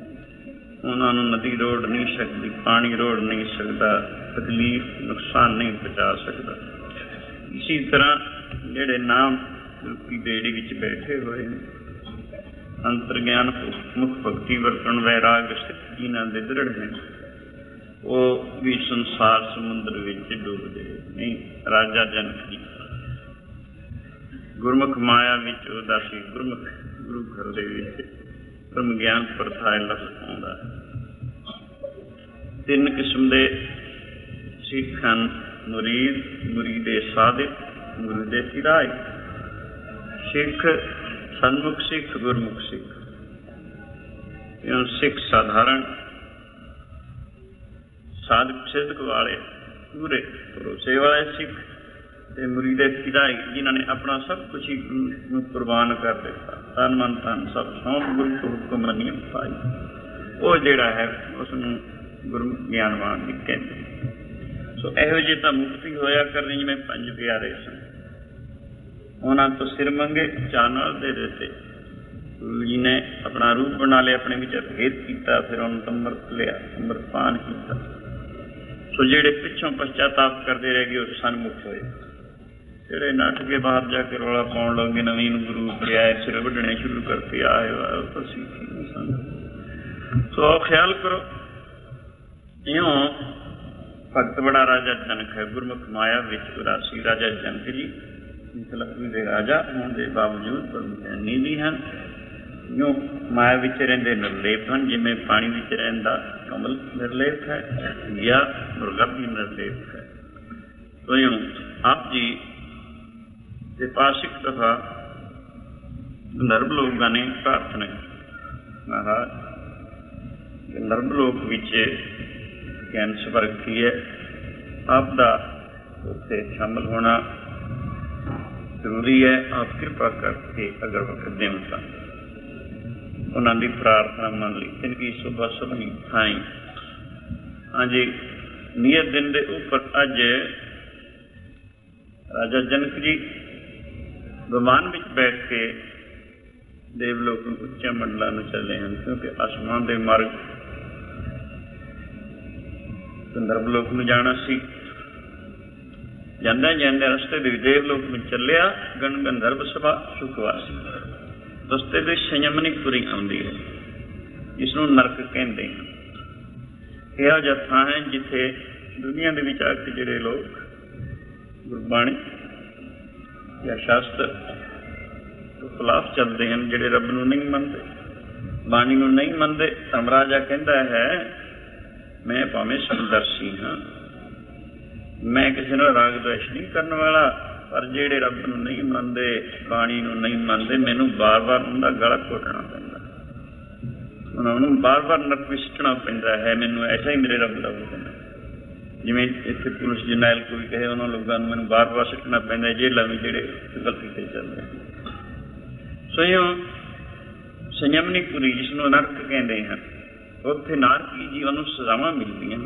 ਉਹਨਾਂ ਨੂੰ ਨਦੀ ਰੋੜ ਨਹੀਂ ਸਕਦੀ, ਪਾਣੀ ਰੋੜ ਨਹੀਂ ਸਕਦਾ, ਤਕਲੀਫ ਨੁਕਸਾਨ ਨਹੀਂ ਪਹੁੰਚਾ ਸਕਦਾ। ਇਸੀ ਤਰ੍ਹਾਂ ਜਿਹੜੇ ਨਾਮ ਰੂਪੀ ਬੇੜੀ ਵਿੱਚ ਬੈਠੇ ਹੋਏ ਨੇ, ਅੰਤਰ ਗਿਆਨ ਮੁੱਖ ਭਗਤੀ ਵਰਤਣ ਵੈਰਾਗ ਸਥਿਤ ਜਿਨ੍ਹਾਂ ਦੇ ਦ੍ਰਿੜ ਨੇ, ਉਹ ਵੀ ਸੰਸਾਰ ਸਮੁੰਦਰ ਵਿੱਚ ਡੁੱਬਦੇ ਨਹੀਂ। ਰਾਜਾ ਜਨਕ ਜੀ ਗੁਰਮੁਖ ਮਾਇਆ ਵਿੱਚ ਉਹਦਾ ਸੀ, ਗੁਰਮੁਖ ਗੁਰੂ ਘਰ ਦੇ ਵਿੱਚ ਬ੍ਰਹਮ ਗਿਆਨ ਪ੍ਰਥਾਏ ਲਫ਼ਜ਼ ਆਉਂਦਾ ਹੈ। ਤਿੰਨ ਕਿਸਮ ਦੇ ਸਿੱਖ ਹਨ, ਮੁਰੀਦ, ਮੁਰੀਦੇ ਸਾਧਿਕ, ਮੁਰੀਦੇ ਫਿਰਾਏ। ਸਿੱਖ ਸਨਮੁਖ ਸਿੱਖ, ਗੁਰਮੁਖ ਸਿੱਖ। ਸਿੱਖ ਸਾਧਾਰਨ, ਸਾਧਕ ਸਿੱਧਕ ਵਾਲੇ, ਪੂਰੇ ਭਰੋਸੇ ਵਾਲੇ ਸਿੱਖ, ਤੇ ਮੁਰੀਦੇ ਫਿਰਾਏ ਜਿਨ੍ਹਾਂ ਨੇ ਆਪਣਾ ਸਭ ਕੁਛ ਹੀ ਗੁਰੂ ਨੂੰ ਕੁਰਬਾਨ ਕਰ ਦਿੱਤਾ, ਤਨ ਮਨ ਧਨ ਸਭ ਸੌਂਪ ਗੁਰੂ ਤੋਂ ਹੁਕਮ ਮੰਨੀ ਪਾਈ। ਉਹ ਜਿਹੜਾ ਹੈ ਉਸਨੂੰ ਗੁਰਮੁਖ ਗਿਆਨਵਾਨ ਵੀ ਕਹਿੰਦੇ। ਸੋ ਇਹੋ ਜਿਹੇ ਤਾਂ ਮੁਕਤੀ ਹੋਇਆ ਕਰਨੀ ਜਿਵੇਂ ਪੰਜ ਪਿਆਰੇ ਸਨ। ਉਹਨਾਂ ਤੋਂ ਸਿਰ ਮੰਗੇ ਚਾਹ ਨਾਲ ਦੇ ਦਿੱਤੇ। ਗੁਰੂ ਜੀ ਨੇ ਆਪਣਾ ਰੂਪ ਬਣਾ ਲਿਆ, ਆਪਣੇ ਵਿੱਚ ਭੇਦ ਕੀਤਾ, ਫਿਰ ਉਹਨੂੰ ਅੰਮ੍ਰਿਤ ਲਿਆ, ਅੰਮ੍ਰਿਤਪਾਨ ਕੀਤਾ। ਸੋ ਜਿਹੜੇ ਪਿੱਛੋਂ ਪਛਚਾਤਾਪ ਕਰਦੇ ਰਹਿ ਗਏ ਉਹ ਸਨਮੁਖ ਹੋਏ। ਜਿਹੜੇ ਨੱਠ ਕੇ ਬਾਹਰ ਜਾ ਕੇ ਰੌਲਾ ਪਾਉਣ ਲੱਗੇ, ਨਵੀਂ ਨੂੰ ਗੁਰੂ ਲਿਆਏ, ਸਿਰ ਵੱਢਣੇ ਸ਼ੁਰੂ ਕਰਕੇ ਆਏ ਉਹ ਤਾਂ ਸਿੱਖੀ ਨਹੀਂ ਸਨ। ਸੋ ਖਿਆਲ ਕਰੋ, ਇਉਂ ਭਗਤ ਬੜਾ ਰਾਜਾ ਜਨਕ ਹੈ। ਗੁਰਮੁਖ ਮਾਇਆ ਵਿੱਚ ਉਦਾਸੀ ਰਾਜਾ ਜਨਕ ਜੀ ਮਿਥਿਲਾਪੁਰੀ ਦੇ ਰਾਜਾ ਹੋਣ ਦੇ ਬਾਵਜੂਦ ਬ੍ਰਹਮਗਿਆਨੀ ਵੀ ਹਨ। ਇਉਂ ਮਾਇਆ ਵਿੱਚ ਰਹਿੰਦੇ ਨਿਰਲੇਪ ਹਨ, ਜਿਵੇਂ ਪਾਣੀ ਵਿੱਚ ਰਹਿੰਦਾ ਕਮਲ ਨਿਰਲੇਪ ਹੈ ਜਾਂ ਮੁਰਗਾ ਵੀ ਨਿਰਲੇਪ ਹੈ। ਸੋ ਇਉਂ ਆਪ ਜੀ ਦੇ ਪਾਸਿਕ ਤਥਾ ਨਰਬ ਲੋਕਾਂ ਨੇ ਪ੍ਰਾਰਥਨਾ ਮਹਾਰਾਜ ਨਰਬ ਲੋਕ ਵਿੱਚ ਗਿਆਨ ਸਵਰਗੀ ਹੈ, ਆਪ ਦਾ ਉੱਥੇ ਸ਼ਾਮਲ ਹੋਣਾ ਜ਼ਰੂਰੀ ਹੈ। ਆਪ ਕਿਰਪਾ ਕਰਕੇ ਅਗਰ ਵਕਤ ਦੇਣ ਤਾਂ ਉਹਨਾਂ ਦੀ ਪ੍ਰਾਰਥਨਾ ਮੰਨ ਲਈ। ਤਿਨਕੀ ਸੁਬਹ ਸੁਭਨੀ ਥਾਈ। ਹਾਂਜੀ, ਨਿਯਤ ਦਿਨ ਦੇ ਉੱਪਰ ਅੱਜ ਰਾਜਾ ਜਨਕ ਜੀ ਵਿਮਾਨ ਵਿੱਚ ਬੈਠ ਕੇ ਦੇਵਲੋਕ ਨੂੰ ਉੱਚੇ ਮੰਡਲਾਂ ਨੂੰ ਚੱਲੇ ਹਨ, ਕਿਉਂਕਿ ਆਸਮਾਨ ਦੇ ਮਾਰਗ ਸੰਦਰਭ ਲੋਕ ਨੂੰ ਜਾਣਾ ਸੀ। ਜਾਂਦੇ ਜਾਂਦੇ ਰਸਤੇ ਦੇ ਦੇਵਲੋਕ ਨੂੰ ਚੱਲਿਆ ਗਣ ਗੰਧਰਵ ਸਭਾ ਸੁਖਵਾਸੀ। ਰਸਤੇ ਦੇ ਸੰਯਮਨੀਪੁਰੀ ਆਉਂਦੀ ਹੈ, ਜਿਸਨੂੰ ਨਰਕ ਕਹਿੰਦੇ ਹਨ। ਇਹੋ ਜਿਹਾ ਥਾਂ ਹੈ ਜਿੱਥੇ ਦੁਨੀਆ ਦੇ ਵਿੱਚ ਆ ਕੇ ਜਿਹੜੇ ਲੋਕ ਗੁਰਬਾਣੀ ਜਾਂ ਸ਼ਾਸਤਰ ਤੋਂ ਖਿਲਾਫ ਚੱਲਦੇ ਹਨ, ਜਿਹੜੇ ਰੱਬ ਨੂੰ ਨਹੀਂ ਮੰਨਦੇ, ਬਾਣੀ ਨੂੰ ਨਹੀਂ ਮੰਨਦੇ। ਧਰਮਰਾਜਾ ਕਹਿੰਦਾ ਹੈ ਮੈਂ ਭਾਵੇਂ ਸਮਦਰਸ਼ੀ ਹਾਂ, ਮੈਂ ਕਿਸੇ ਨੂੰ ਰਾਗ ਦਵੇਸ਼ ਨਹੀਂ ਕਰਨ ਵਾਲਾ, ਪਰ ਜਿਹੜੇ ਰੱਬ ਨੂੰ ਨਹੀਂ ਮੰਨਦੇ, ਬਾਣੀ ਨੂੰ ਨਹੀਂ ਮੰਨਦੇ, ਮੈਨੂੰ ਬਾਰ ਬਾਰ ਉਹਨਾਂ ਦਾ ਗਲਾ ਘੋਟਣਾ ਪੈਂਦਾ, ਉਹਨਾਂ ਨੂੰ ਬਾਰ ਬਾਰ ਨਰਕ ਵਿੱਚ ਸਿੱਟਣਾ ਪੈਂਦਾ ਹੈ। ਮੈਨੂੰ ਐਸਾ ਹੀ ਮੇਰੇ ਰੱਬ ਦਾ ਹੁਕਮ ਹੈ। ਜਿਵੇਂ ਇੱਥੇ ਪੁਲਿਸ ਜਰਨੈਲ ਕੋਈ ਕਹੇ, ਉਹਨਾਂ ਲੋਕਾਂ ਨੂੰ ਮੈਨੂੰ ਬਾਰ ਬਾਰ ਸਿੱਟਣਾ ਪੈਂਦਾ ਜੇਲ੍ਹਾਂ ਵਿੱਚ ਜਿਹੜੇ ਗਲਤੀ ਤੇ ਚੱਲਦੇ। ਸੋ ਇਉਂ ਸੰਯਮਨੀਪੁਰੀ, ਜਿਸਨੂੰ ਨਰਕ ਕਹਿੰਦੇ ਹਨ, ਉੱਥੇ ਨਾਰਕੀ ਜੀਵਾਂ ਨੂੰ ਸਜ਼ਾਵਾਂ ਮਿਲਦੀਆਂ।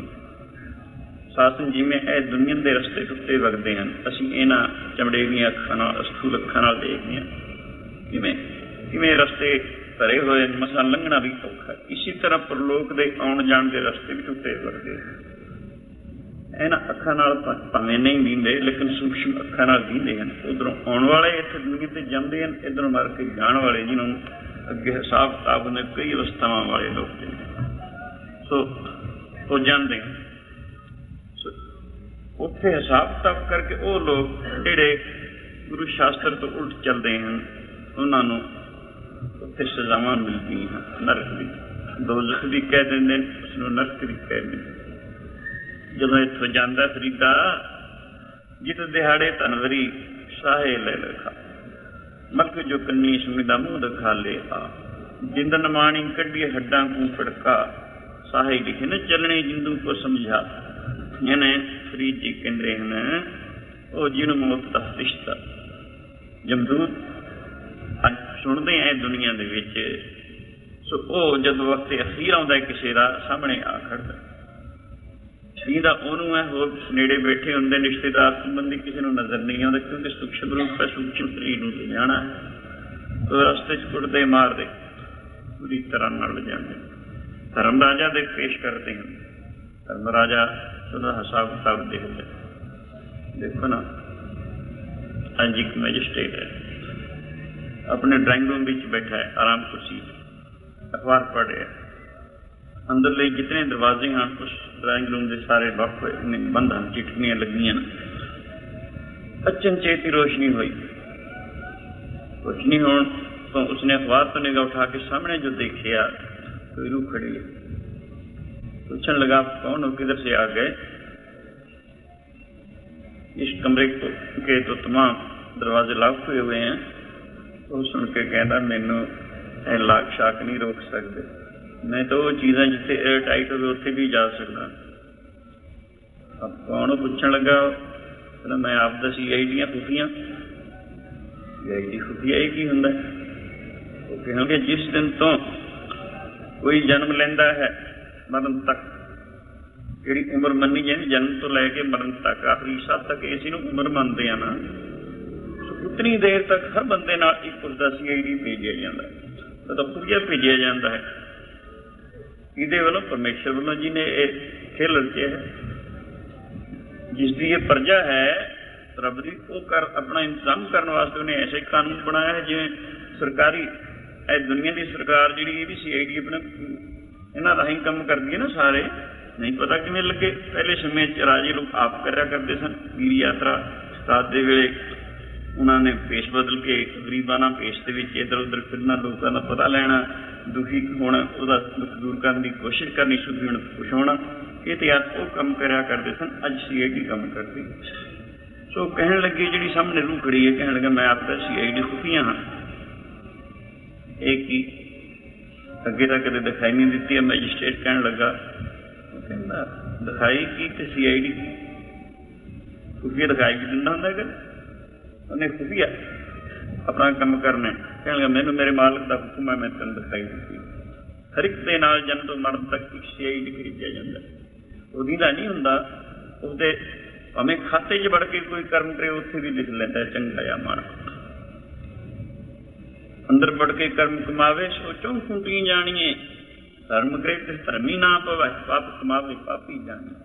ਸ਼ਾਸਨ ਜਿਵੇਂ ਇਹ ਦੁਨੀਆ ਦੇ ਰਸਤੇ ਟੁੱਟੇ ਵਗਦੇ ਹਨ, ਅਸੀਂ ਇਹਨਾਂ ਚਮੜੇ ਦੀਆਂ ਅੱਖਾਂ ਨਾਲ, ਅਸਥੂਲ ਅੱਖਾਂ ਨਾਲ ਦੇਖਦੇ ਹਾਂ ਕਿਵੇਂ ਕਿਵੇਂ ਰਸਤੇ ਭਰੇ ਹੋਏ, ਮਸਾਂ ਲੰਘਣਾ ਵੀ ਔਖਾ। ਇਸੀ ਤਰ੍ਹਾਂ ਪ੍ਰਲੋਕ ਦੇ ਆਉਣ ਜਾਣ ਦੇ ਰਸਤੇ ਵੀ ਟੁੱਟੇ ਵਗਦੇ ਹਨ। ਇਹਨਾਂ ਅੱਖਾਂ ਨਾਲ ਭਾਵੇਂ ਨਹੀਂ ਵੀਂਦੇ, ਲੇਕਿਨ ਸੂਖਸ਼ਮ ਅੱਖਾਂ ਨਾਲ ਵੀਂਦੇ ਹਨ। ਉੱਧਰੋਂ ਆਉਣ ਵਾਲੇ ਇੱਥੇ ਦੁਨੀਆ ਤੇ ਜਾਂਦੇ ਹਨ, ਇੱਧਰੋਂ ਮਰ ਕੇ ਜਾਣ ਵਾਲੇ, ਜਿਹਨਾਂ ਨੂੰ ਅੱਗੇ ਹਿਸਾਬ ਕਿਤਾਬ ਹੁੰਦੇ, ਕਈ ਅਵਸਥਾਵਾਂ ਵਾਲੇ ਲੋਕ ਸੋ ਉਹ ਜਾਂਦੇ ਹਨ। ਸੋ ਉੱਥੇ ਹਿਸਾਬ ਕਿਤਾਬ ਕਰਕੇ ਉਹ ਲੋਕ ਜਿਹੜੇ ਗੁਰੂ ਸ਼ਾਸਤਰ ਤੋਂ ਉਲਟ ਚੱਲਦੇ ਹਨ, ਉਹਨਾਂ ਨੂੰ ਉੱਥੇ ਸਜ਼ਾਵਾਂ ਮਿਲਦੀਆਂ ਹਨ। ਨਰਕ ਵੀ, ਦੋਜ਼ਖ ਵੀ ਕਹਿ ਦਿੰਦੇ ਨੇ, ਉਸਨੂੰ ਨਰਕ ਵੀ ਕਹਿ ਦਿੰਦੇ। ਜਦੋਂ ਇੱਥੋਂ ਜਾਂਦਾ ਫਰੀਦਾ, ਜਿਤ ਦਿਹਾੜੇ ਧਨਵਰੀ ਸਾਹੇ ਲੈ ਲਖਾ, ਮੱਕ ਜੋ ਕੰਨੀ ਸੁਮਿਦਾ ਮੂੰਹ ਦਿਖਾ ਲੈ ਆ, ਜਿੰਦਨ ਮਾਣੀ ਕੱਢੀਏ ਹੱਡਾਂ ਕੂ ਫੜਕਾ, ਸਾਹੇ ਲਿਖੇ ਨਾ ਚੱਲਣੇ ਜਿੰਦੂ ਕੋ ਸਮਝਾ। ਇਹਨੇ ਫਰੀਦ ਜੀ ਕਹਿੰਦੇ ਹਨ, ਉਹ ਜਿਹਨੂੰ ਮੌਤ ਦਾ ਰਿਸ਼ਤਾ ਜਮਦੂਤ ਅੱਜ ਸੁਣਦੇ ਆ ਦੁਨੀਆ ਦੇ ਵਿੱਚ। ਸੋ ਉਹ ਜਦੋਂ ਵਕਤ ਅਖੀਰ ਆਉਂਦਾ ਕਿਸੇ ਦਾ, ਸਾਹਮਣੇ ਆ ਖੜਦਾ, ਜਿਹਦਾ ਉਹਨੂੰ ਹੈ, ਹੋਰ ਨੇੜੇ ਬੈਠੇ ਹੁੰਦੇ ਰਿਸ਼ਤੇਦਾਰ ਸੰਬੰਧੀ ਕਿਸੇ ਨੂੰ ਨਜ਼ਰ ਨਹੀਂ ਆਉਂਦਾ, ਕਿਉਂਕਿ ਸੂਖਸ਼ਮ ਰੂਪ ਹੈ, ਸੂਖਸ਼ਮ ਸਰੀਰ ਨੂੰ ਲਿਜਾਣਾ ਹੈ। ਉਹ ਰਸਤੇ 'ਚ ਕੁੱਟਦੇ ਮਾਰਦੇ ਪੂਰੀ ਤਰ੍ਹਾਂ ਨਾਲ ਲਿਜਾਂਦੇ। ਧਰਮ ਰਾਜਾ ਦੇ ਪੇਸ਼ ਕਰਦੇ ਹਨ। ਧਰਮ ਰਾਜਾ ਉਹਦਾ ਹਿਸਾਬ ਕਿਤਾਬ ਦੇਖਦੇ। ਦੇਖੋ ਨਾ, ਅੱਜ ਇੱਕ ਮੈਜਿਸਟ੍ਰੇਟ ਹੈ, ਆਪਣੇ ਡਰਾਇੰਗ ਰੂਮ ਵਿੱਚ ਬੈਠਾ ਹੈ, ਆਰਾਮ ਕੁਰਸੀ, ਅਖਬਾਰ ਪੜ੍ਹ ਰਿਹਾ। ਅੰਦਰਲੇ ਜਿਤਨੇ ਦਰਵਾਜ਼ੇ ਹਨ ਉਸ ਡਰਾਇੰਗ ਰੂਮ ਦੇ ਸਾਰੇ ਵੱਖ ਹੋਏ ਨੇ, ਬੰਦ ਹਨ, ਚਿੱਠੀਆਂ ਲੱਗੀਆਂ ਨੇ। ਅਚਨਚੇਤੀ ਰੋਸ਼ਨੀ ਹੋਈ। ਰੋਸ਼ਨੀ ਹੋਣ ਤੋਂ ਉਸਨੇ ਅਖਬਾਰ ਤੋਂ ਨਿਗਾਹ ਉਠਾ ਕੇ ਸਾਹਮਣੇ ਜੋ ਦੇਖਿਆ, कोई रूह खड़ी है। पूछने लगा कौन हो, किधर से आ गए? इस कमरे को के तो तमाम दरवाजे लॉक हुए हुए हैं। तो सुन के कहना मैनू लाक शाक नहीं रोक सकते, मैं तो वो चीज़ें जिथे एयर टाइट हो उत्थे भी जा सकता। अब कौन पूछने लगा, तो मैं आप दा सी I D खुफियां। C I D खुफिया ये की हुंदा? वो कहेंगे जिस दिन तो कोई जन्म लेंदा है मरण तक ਜਿਹੜੀ ਉਮਰ ਮੰਨੀ ਜਾਂਦੀ ਜਨਮ ਤੋਂ ਲੈ ਕੇ ਮਰਨ ਤੱਕ, ਆਖਰੀ ਸਾਹ ਤੱਕ ਇਸੇ ਨੂੰ ਉਮਰ ਮੰਨਦੇ ਆ ਨਾ, ਉਤਨੀ ਦੇਰ ਤੱਕ ਹਰ ਬੰਦੇ ਨਾਲ ਇੱਕ ਉਸਦਾ ਸੀ ਆਈ ਡੀ ਭੇਜਿਆ ਜਾਂਦਾ, ਉਹਦਾ ਖੁਫੀਆ ਭੇਜਿਆ ਜਾਂਦਾ ਹੈ। ਇਹਦੇ ਵੱਲੋਂ ਪਰਮੇਸ਼ਰ ਵੱਲੋਂ ਜਿਹਨੇ ਇਹ ਖੇਲ ਰਚਿਆ ਹੈ, ਜਿਸ ਦੀ ਇਹ ਪ੍ਰਜਾ ਹੈ ਰੱਬ ਦੀ, ਉਹ ਕਰ ਆਪਣਾ ਇੰਤਜ਼ਾਮ ਕਰਨ ਵਾਸਤੇ ਉਹਨੇ ਐਸੇ ਕਾਨੂੰਨ ਬਣਾਇਆ ਹੈ ਜਿਵੇਂ ਸਰਕਾਰੀ ਇਹ ਦੁਨੀਆ ਦੀ ਸਰਕਾਰ ਜਿਹੜੀ ਇਹਦੀ ਸੀ ਆਈ ਡੀ ਆਪਣਾ ਇਹਨਾਂ ਰਾਹੀਂ ਕੰਮ ਕਰਦੀ ਹੈ ਨਾ, ਸਾਰੇ ਨਹੀਂ ਪਤਾ ਕਿਵੇਂ ਲੱਗੇ। ਪਹਿਲੇ ਸਮੇਂ 'ਚ ਰਾਜੇ ਲੋਕ ਆਪ ਕਰਿਆ ਕਰਦੇ ਸਨ। ਵੀਰ ਯਾਤਰਾ ਸਟਾਰਟ ਦੇ ਵੇਲੇ ਉਹਨਾਂ ਨੇ ਭੇਸ ਬਦਲ ਕੇ ਗਰੀਬਾਂ ਨਾਲ ਭੇਸ ਦੇ ਵਿੱਚ ਇੱਧਰ ਉੱਧਰ ਫਿਰਨਾ, ਲੋਕਾਂ ਦਾ ਪਤਾ ਲੈਣਾ, ਦੁਖੀ ਹੋਣਾ, ਉਹਦਾ ਦੁੱਖ ਦੂਰ ਕਰਨ ਦੀ ਕੋਸ਼ਿਸ਼ ਕਰਨੀ, ਸੁਖੀ ਹੋਣ ਖੁਸ਼ ਹੋਣਾ, ਇਹ ਤੇ ਉਹ ਕੰਮ ਕਰਿਆ ਕਰਦੇ ਸਨ। ਅੱਜ ਸੀ ਆਈ ਡੀ ਕੰਮ ਕਰਦੀ। ਸੋ ਕਹਿਣ ਲੱਗੇ ਜਿਹੜੀ ਸਾਹਮਣੇ ਰੂਹ ਖੜੀ ਹੈ, ਕਹਿਣ ਲੱਗਾ ਮੈਂ ਆਪ ਤਾਂ ਸੀ ਆਈ ਡੀ ਖੁਫੀਆ ਹਾਂ। ਇਹ ਕੀ ਅੱਗੇ ਤਾਂ ਕਦੇ ਦਿਖਾਈ ਨਹੀਂ ਦਿੱਤੀ ਹੈ। ਮੈਜਿਸਟ੍ਰੇਟ ਕਹਿਣ ਲੱਗਾ, ਉਹ ਕਹਿੰਦਾ ਦਿਖਾਈ ਕੀ ਤੇ ਸੀ ਆਈ ਡੀ ਕੀ? ਖੁਫੀਆ ਦਿਖਾਈ ਵੀ ਦਿੰਦਾ ਹੁੰਦਾ ਕਦੇ? ਉਹਨੇ ਖੁਫੀਆ ਆਪਣਾ ਕੰਮ ਕਰਨਾ। ਕਹਿਣ ਲੱਗਾ ਮੈਨੂੰ ਮੇਰੇ ਮਾਲਕ ਦਾ ਹੁਕਮ ਹੈ, ਮੈਂ ਤੈਨੂੰ ਦਿਖਾਈ ਦਿੱਤੀ। ਹਰ ਇੱਕ ਦੇ ਨਾਲ ਜਨਮ ਤੋਂ ਮਰਨ ਤੱਕ ਇੱਕ ਸੀ ਆਈ ਡੀ ਖਰੀਦਿਆ ਜਾਂਦਾ। ਉਹਦੀ ਦਾ ਨਹੀਂ ਹੁੰਦਾ, ਉਸਦੇ ਭਾਵੇਂ ਖਾਤੇ 'ਚ ਵੜ ਕੇ ਕੋਈ ਕਰਮ ਕਰੇ ਉੱਥੇ ਵੀ ਲਿਖ ਲੈਂਦਾ ਚੰਗਾ ਜਾਂ ਮਾੜਾ। ਅੰਦਰ ਵੜ ਕੇ ਕਰਮ ਕਮਾਵੇ ਸੋਚੋ ਖੁੰਟੀ ਜਾਣੀਏ, ਧਰਮ ਕਰੇ ਤੇ ਧਰਮੀ ਨਾ ਪਵੇ, ਪਾਪ ਕਮਾਵੇ ਪਾਪੀ ਜਾਣੇ।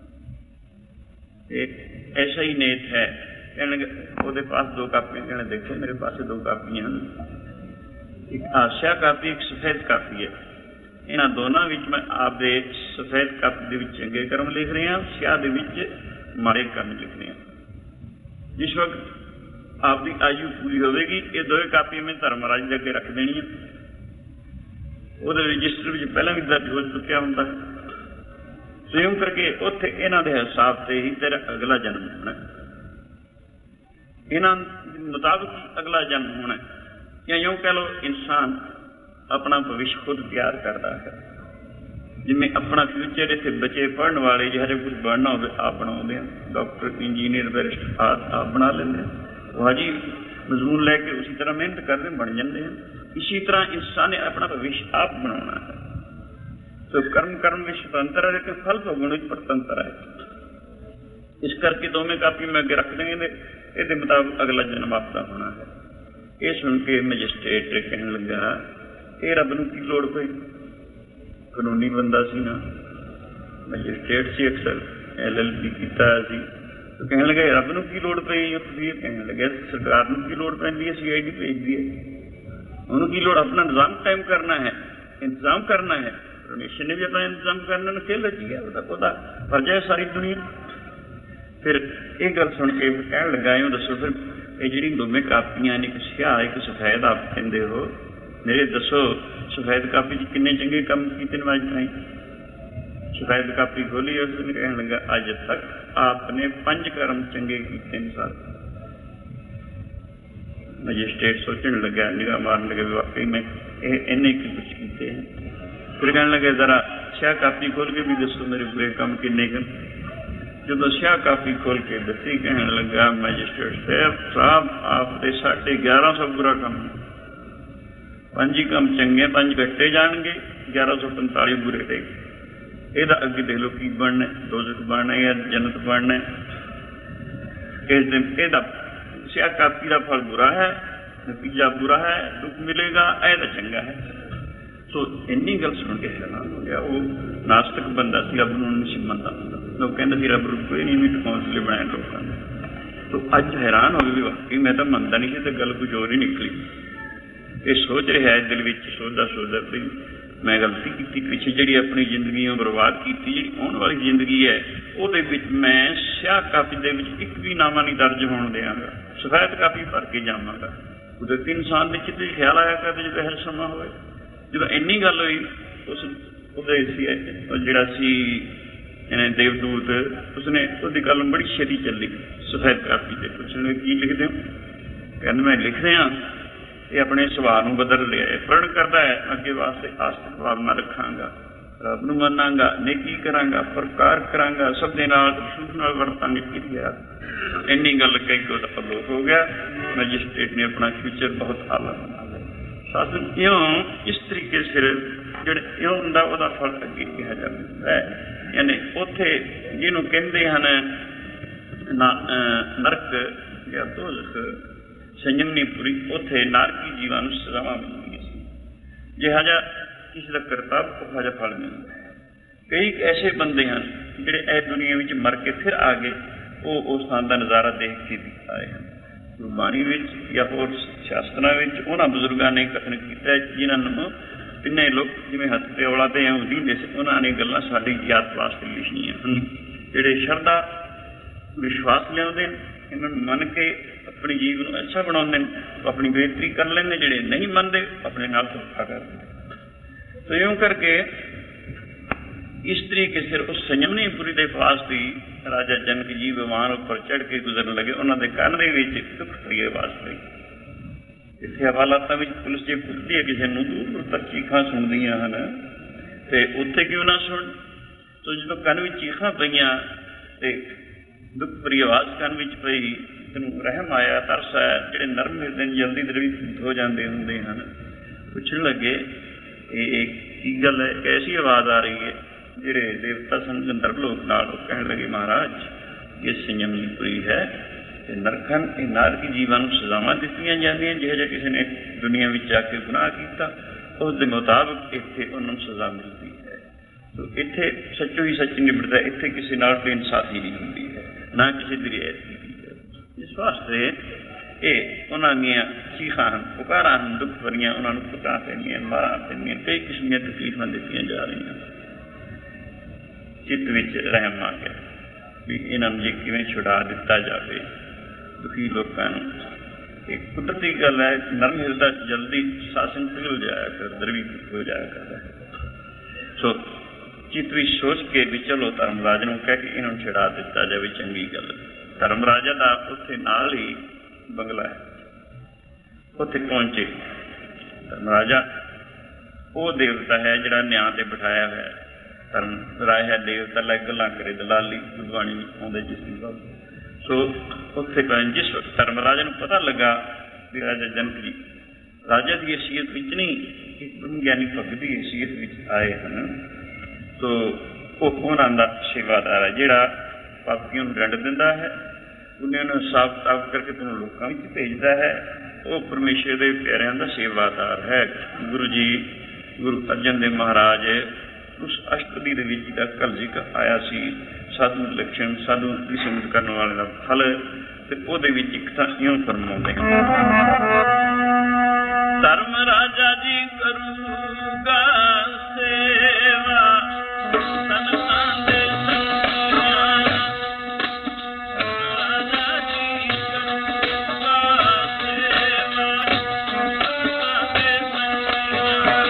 ਇਹ ਐਸਾ ਹੀ ਨੇਤ ਹੈ। ਕਹਿਣ ਲੱਗੇ ਉਹਦੇ ਪਾਸ ਦੋ ਕਾਪੀਆਂ, ਕਹਿਣੇ ਦੇਖੋ ਮੇਰੇ ਪਾਸ ਦੋ ਕਾਪੀਆਂ ਹਨ, ਇੱਕ ਆਸਿਆ ਕਾਪੀ, ਇੱਕ ਸਫੈਦ ਕਾਪੀ ਹੈ। ਇਹਨਾਂ ਦੋਨਾਂ ਵਿੱਚ ਮੈਂ ਆਪਦੇ ਸਫੈਦ ਕਾਪੀ ਦੇ ਵਿੱਚ ਚੰਗੇ ਕਰਮ ਲਿਖ ਰਿਹਾ, ਸਿਆਹ ਦੇ ਵਿੱਚ ਮਾੜੇ ਕਰਮ ਲਿਖ ਰਿਹਾ। ਜਿਸ ਵਕਤ ਆਪਦੀ ਆਯੂ ਪੂਰੀ ਹੋਵੇਗੀ ਇਹ ਦੋਵੇਂ ਕਾਪੀਆਂ ਮੈਂ ਧਰਮਰਾਜ ਦੇ ਅੱਗੇ ਰੱਖ ਦੇਣੀਆਂ। ਉਹਦੇ ਰਜਿਸਟਰ ਵਿੱਚ ਪਹਿਲਾਂ ਵੀ ਦਰਜ ਹੋ ਚੁੱਕਿਆ ਹੁੰਦਾ। ਸੋ ਕਰਕੇ ਉੱਥੇ ਇਹਨਾਂ ਦੇ ਹਿਸਾਬ ਤੇ ਹੀ ਤੇਰਾ ਅਗਲਾ ਜਨਮ ਹੋਣਾ, ਇਹਨਾਂ ਮੁਤਾਬਕ ਅਗਲਾ ਜਨਮ ਹੋਣਾ। ਜਾਂ ਇਉਂ ਕਹਿ ਲਓ ਇਨਸਾਨ ਆਪਣਾ ਭਵਿੱਖ ਖੁਦ ਤਿਆਰ ਕਰਦਾ ਹੈ। ਜਿਵੇਂ ਆਪਣਾ ਫਿਊਚਰ ਇੱਥੇ ਬੱਚੇ ਪੜ੍ਹਨ ਵਾਲੇ ਜਿਹੋ ਜਿਹਾ ਕੁਝ ਬਣਨਾ ਹੋਵੇ ਆਪ ਬਣਾਉਂਦੇ ਆ, ਡਾਕਟਰ ਇੰਜੀਨੀਅਰ ਬੈਰਿਸਟਰ ਆਦਿ ਆਪ ਬਣਾ ਲੈਂਦੇ ਆ। ਉਹ ਹਜੇ ਮਜ਼ਮੂਨ ਲੈ ਕੇ ਉਸੀ ਤਰ੍ਹਾਂ ਮਿਹਨਤ ਕਰਦੇ ਬਣ ਜਾਂਦੇ ਹਨ। ਇਸੀ ਤਰ੍ਹਾਂ ਇਨਸਾਨ ਨੇ ਆਪਣਾ ਭਵਿੱਖ ਆਪ ਬਣਾਉਣਾ ਹੈ। ਸੋ ਕਰਮ ਕਰਨ ਵਿੱਚ ਸੁਤੰਤਰ ਹੈ, ਲੇਕਿਨ ਫਲ ਭੋਗਣ ਵਿੱਚ ਪਰਤੰਤਰ ਹੈ। ਇਸ ਕਰਕੇ ਦੋਵੇਂ ਕਾਪੀ ਮੈਂ ਅੱਗੇ ਰੱਖ ਦੇਂਗੇ, ਇਹਦੇ ਮੁਤਾਬਕ ਅਗਲਾ ਜਨਮ ਆਪਦਾ ਹੋਣਾ ਹੈ। ਇਹ ਸੁਣ ਕੇ ਮੈਜਿਸਟ੍ਰੇਟ ਕਹਿਣ ਲੱਗਾ ਇਹ ਰੱਬ ਨੂੰ ਕੀ ਲੋੜ ਪਈ? ਕਾਨੂੰਨੀ ਬੰਦਾ ਸੀ ਨਾ, ਮੈਜਿਸਟ੍ਰੇਟ ਸੀ, ਅਕਸਰ ਐਲ ਐਲ ਬੀ ਕੀਤਾ ਸੀ। ਕਹਿਣ ਲੱਗਾ ਰੱਬ ਨੂੰ ਕੀ ਲੋੜ ਪਈ? ਤੁਸੀਂ ਕਹਿਣ ਲੱਗਿਆ ਸਰਕਾਰ ਨੂੰ ਕੀ ਲੋੜ ਪੈਂਦੀ ਹੈ, ਸੀ ਆਈ ਡੀ ਭੇਜਦੀ ਹੈ। ਉਹਨੂੰ ਕੀ ਲੋੜ? ਆਪਣਾ ਨਿਜ਼ਾਮ ਕਾਇਮ ਕਰਨਾ ਹੈ, ਇੰਤਜ਼ਾਮ ਕਰਨਾ ਹੈ। ਪਰਮੇਸ਼ਰ ਨੇ ਵੀ ਆਪਣਾ ਇੰਤਜ਼ਾਮ ਕਰਨ ਨੂੰ ਖੇਲ ਰਚੀ ਹੈ, ਉਹਦਾ ਉਹਦਾ ਫਰਜ਼ ਹੈ ਸਾਰੀ ਦੁਨੀਆ। ਫਿਰ ਇਹ ਗੱਲ ਸੁਣ ਕੇ ਕਹਿਣ ਲੱਗਾ ਇਉਂ ਦੱਸੋ ਫਿਰ ਇਹ ਜਿਹੜੀ ਦੋਵੇਂ ਕਾਪੀਆਂ ਨੇ, ਇੱਕ ਸਿਆਹ ਇੱਕ ਸਫੈਦ ਆਪ ਕਹਿੰਦੇ ਹੋ, ਮੇਰੇ ਦੱਸੋ ਸਫੈਦ ਕਾਪੀ 'ਚ ਕਿੰਨੇ ਚੰਗੇ ਕੰਮ ਕੀਤੇ ਨੇ ਅੱਜ ਤਾਈਂ? ਸਫੈਦ ਕਾਪੀ ਖੋਲੀ, ਉਸ ਨੇ ਕਹਿਣ ਲੱਗਾ ਅੱਜ ਤੱਕ ਆਪ ਨੇ ਪੰਜ ਕਰਮ ਚੰਗੇ ਕੀਤੇ ਨੇ ਸਰ। ਮੈਜਿਸਟ੍ਰੇਟ ਸੋਚਣ ਲੱਗਾ, ਨਿਗਾਹ ਮਾਰਨ ਲੱਗਾ, ਵਾਕਈ ਮੈਂ ਇਹ ਇੰਨੇ ਕੀ ਕੁਛ ਕੀਤੇ ਹੈ। ਫਿਰ ਕਹਿਣ ਲੱਗੇ ਜ਼ਰਾ ਸਿਆਹ ਕਾਪੀ ਖੋਲ ਕੇ ਵੀ ਦੱਸੋ ਮੇਰੇ ਬੁਰੇ ਕੰਮ ਕਿੰਨੇ ਕੁ? ਜਦੋਂ ਸਿਆਹ ਕਾਪੀ ਖੋਲ ਕੇ ਦੱਸੀ, ਕਹਿਣ ਲੱਗਾ ਮੈਜਿਸਟ੍ਰੇਟ ਸਾਹਿਬ ਆਪ ਦੇ ਸਾਢੇ ਗਿਆਰਾਂ ਸੌ ਬੁਰਾ ਕੰਮ, ਪੰਜ ਹੀ ਕੰਮ ਚੰਗੇ, ਪੰਜ ਕੱਟੇ ਜਾਣਗੇ, ਗਿਆਰਾਂ ਸੌ ਪੰਤਾਲੀ ਬੁਰੇ ਰਹੇ। ਇਹਦਾ ਅੱਗੇ ਦੇਖ ਲਓ ਕੀ ਬਣਨਾ, ਦੋਜ਼ਖ ਬਣਨਾ ਜਾਂ ਜੰਨਤ ਬਣਨਾ। ਇਸ ਦਿਨ ਇਹਦਾ ਸਿਆਹ ਕਾਪੀ ਦਾ ਫਲ ਬੁਰਾ ਹੈ, ਨਤੀਜਾ ਬੁਰਾ ਹੈ, ਦੁੱਖ ਮਿਲੇਗਾ, ਇਹਦਾ ਚੰਗਾ ਹੈ। ਸੋ ਇੰਨੀ ਗੱਲ ਸੁਣ ਕੇ ਹੈਰਾਨ ਹੋ ਗਿਆ। ਉਹ ਨਾਸਤਕ ਬੰਦਾ ਸੀ, ਰੱਬ ਨੂੰ ਨਹੀਂ ਸੀ ਮੰਨਦਾ ਹੁੰਦਾ। ਲੋਕ ਕਹਿੰਦੇ ਸੀ ਰੱਬ ਨੂੰ ਕੋਈ ਨਹੀਂ, ਵੀ ਕੌਂਸਲੇ ਬਣਾਏ ਲੋਕਾਂ ਨੇ। ਸੋ ਅੱਜ ਹੈਰਾਨ ਹੋ ਗਏ ਵੀ ਵਾਕਈ ਮੈਂ ਤਾਂ ਮੰਨਦਾ ਨਹੀਂ ਸੀ ਤੇ ਗੱਲ ਕੁਝ ਹੋਰ ਹੀ ਨਿਕਲੀ। ਇਹ ਸੋਚ ਰਿਹਾ ਹੈ ਦਿਲ ਵਿੱਚ, ਸੋਚਦਾ ਸੋਚਦਾ ਵੀ ਮੈਂ ਗਲਤੀ ਕੀਤੀ, ਪਿੱਛੇ ਜਿਹੜੀ ਆਪਣੀ ਜ਼ਿੰਦਗੀ ਉਹ ਬਰਬਾਦ ਕੀਤੀ, ਜਿਹੜੀ ਆਉਣ ਵਾਲੀ ਜ਼ਿੰਦਗੀ ਹੈ ਉਹਦੇ ਵਿੱਚ ਮੈਂ ਸਿਆਹ ਕਾਪੀ ਦੇ ਵਿੱਚ ਇੱਕ ਵੀ ਨਾਮਾ ਨਹੀਂ ਦਰਜ ਹੋਣ ਦਿਆਂਗਾ, ਸਫੈਦ ਕਾਪੀ ਭਰ ਕੇ ਜਾਵਾਂਗਾ। ਕੁਦਰਤੀ ਇਨਸਾਨ ਦੇ ਚਿੱਤ 'ਚ ਖਿਆਲ ਆਇਆ ਕਰਦੇ ਜਦੋਂ ਇਹੋ ਸਮਾਂ ਹੋਵੇ। ਜਦੋਂ ਇੰਨੀ ਗੱਲ ਹੋਈ ਉਸ ਉਹਦੇ ਸੀ ਜਿਹੜਾ ਸੀ ਇਹਨੇ ਦੇਵਦੂਤ, ਉਸਨੇ ਉਹਦੀ ਗੱਲ ਬੜੀ ਛੇਤੀ ਚੱਲੀ ਸਫੈਦ ਕਾਪੀ 'ਤੇ। ਪੁੱਛਣ ਕੀ ਲਿਖਦੇ ਹੋ? ਕਹਿੰਦੇ ਮੈਂ ਲਿਖ ਰਿਹਾ ਇਹ ਆਪਣੇ ਸੁਭਾਅ ਨੂੰ ਬਦਲ ਲਿਆ ਹੈ, ਪ੍ਰਣ ਕਰਦਾ ਹੈ ਅੱਗੇ ਵਾਸਤੇ ਆਸਤਿਕ ਭਾਵਨਾ ਰੱਖਾਂਗਾ, ਰੱਬ ਨੂੰ ਮੰਨਾਂਗਾ, ਨੇਕੀ ਕਰਾਂਗਾ, ਪਰਕਾਰ ਕਰਾਂਗਾ, ਸਭ ਦੇ ਨਾਲ ਸੁਖ ਨਾਲ ਵਰਤਾਂਗੇ। ਕੀ ਗਿਆ ਇੰਨੀ ਗੱਲ ਕਹਿ ਕੇ ਉਹਦਾ ਅਲੋਪ ਹੋ ਗਿਆ। ਮੈਜਿਸਟ੍ਰੇਟ ਨੇ ਆਪਣਾ ਫਿਊਚਰ ਬਹੁਤ ਆਲਾ ਬਣਾ ਲਿਆ। ਸਾਧਨ ਇਉਂ ਇਸ ਤਰੀਕੇ ਸਿਰ ਜਿਹੜੇ ਇਉਂ ਹੁੰਦਾ ਉਹਦਾ ਫਲ ਅੱਗੇ ਕਿਹਾ ਜਾਂਦਾ ਹੈ। यानी उत्थे जिन्हों कहते हैं ना नरक या दोज़ख संयमनीपुरी, उत्थे नारकी जीवां नूं सज़ावां मिलदियां सी। जिहा जिहा किसी का करतब उहा जिहा फल मिलदा है। कई ऐसे बंदे हैं जिहड़े इस दुनिया विच मर के फिर आ गए, वो उस स्थान का नज़ारा देख के आए हैं। गुरबाणी विच या होर शास्त्रां विच उन्हां बजुर्गां ने कथन कीता जिन्हां नूं तिन्ने लोग जिवें हत्थ ते औला ते लींदे सी, उन्हां ने गल्लां साडी याद वास्ते लिखियां हन। जिहड़े शरधा विश्वास लिआउंदे इन्हां नूं मन के अपने जीवन को अच्छा बनाउंदे अपनी बेहतरी कर लेंदे, जिहड़े नहीं मनदे अपने नाल धोखा करदे। तो इउं करके इस तरीके से उस संयमनीपुरी के पास भी राजा जनक जी विमान उपर चढ़ के गुजरन लगे। उन्होंने कान के दुख प्रिय आवाज पई। इतने हवालात में पुलिस जो पुछती है किसी को दूर दूर तक चीखा सुनदियां हैं, तो उत्थे क्यों ना सुन। तो जो कन में चीखा पईयां तो दुख प्रिय आवाज कन में पई, तेनों रहम आया, तरस आया। जिहड़े नरम हिरदे जल्दी द्रवीभूत हो जाते होंदे हैं, पुछण लगे ये की गल है, कैसी आवाज़ आ रही है। जिहड़े देवता सन नरलोक नाल कहण लगे महाराज ये संयमनीपुरी है, नरखन ये नारकी जीवां नूं सज़ावां दित्तियां जांदियां। जिहो जिहा किसी ने दुनिया विच जाके गुनाह कीता उस दे मुताबिक इत्थे उन्हां नूं सज़ा मिलदी है। तो इत्थे सच्चो ही सच निबड़दा, इत्थे किसी नाल कोई इंसाफी नहीं हुंदी है, ना किसी दी रियायत की है। इस वास्ते ये उन्हां दीयां चीखां हन, पुकारां हन, दुख भरियां। उन्हां नूं पुकारां पैंदियां, मारां पैंदियां, कई किस्म दीयां तकलीफां दित्तियां जा रहीआं। चित्त विच रहम आ गया भी इन्हां नूं जे किवें छुड़ा दिता जाए दुखी लोगों नूं। एक कुदरती गल है, नरम हिरदा जल्दी शासन पिघल जाया कर, द्रवीभूत हो जाया करता है। सो चित्त विच सोच के भी चलो धर्मराज नूं कह के इन्हां नूं छुड़ा दिता जाए, चंगी गल। धर्मराजा दा उत्थे नाल ही बंगला है, उत्थे पहुंचे। धर्मराजा वो देवता है जिहड़ा न्याय ते बिठाया है। धर्म राय है देवता लै गल्लां करे दलाली गुरबाणी आउंदे जिस दिन। सो उत्थे जिस वक्त धर्मराजा नूं पता लगा भी राजा जनक जी राजा की हैसीयत विच नहीं, एक ब्रह्म ज्ञानी भगत की हैसीयत विच आए हैं, तो वह उन्हां दा सेवादार है जिहड़ा पापियों नूं दंड दिंदा है, उन्हें नूं साफ साफ करके तुहानूं लोकां विच भेजदा है। वो परमेश्वर के प्यारिਆਂ दा सेवादार है। गुरु जी गुरु अर्जन देव महाराज उस अष्टपदी दे विच दा कल जिक्र आया सी, साधु लक्षण साधु की सिमरन करने वाले का फल, ते ओहदे विच इक तां इउं फरमाउंदे हैं, धर्म राजा जी करूगा सेवा संतां दे संतान, राजा जी करूगा सेवा संतां दे संतान।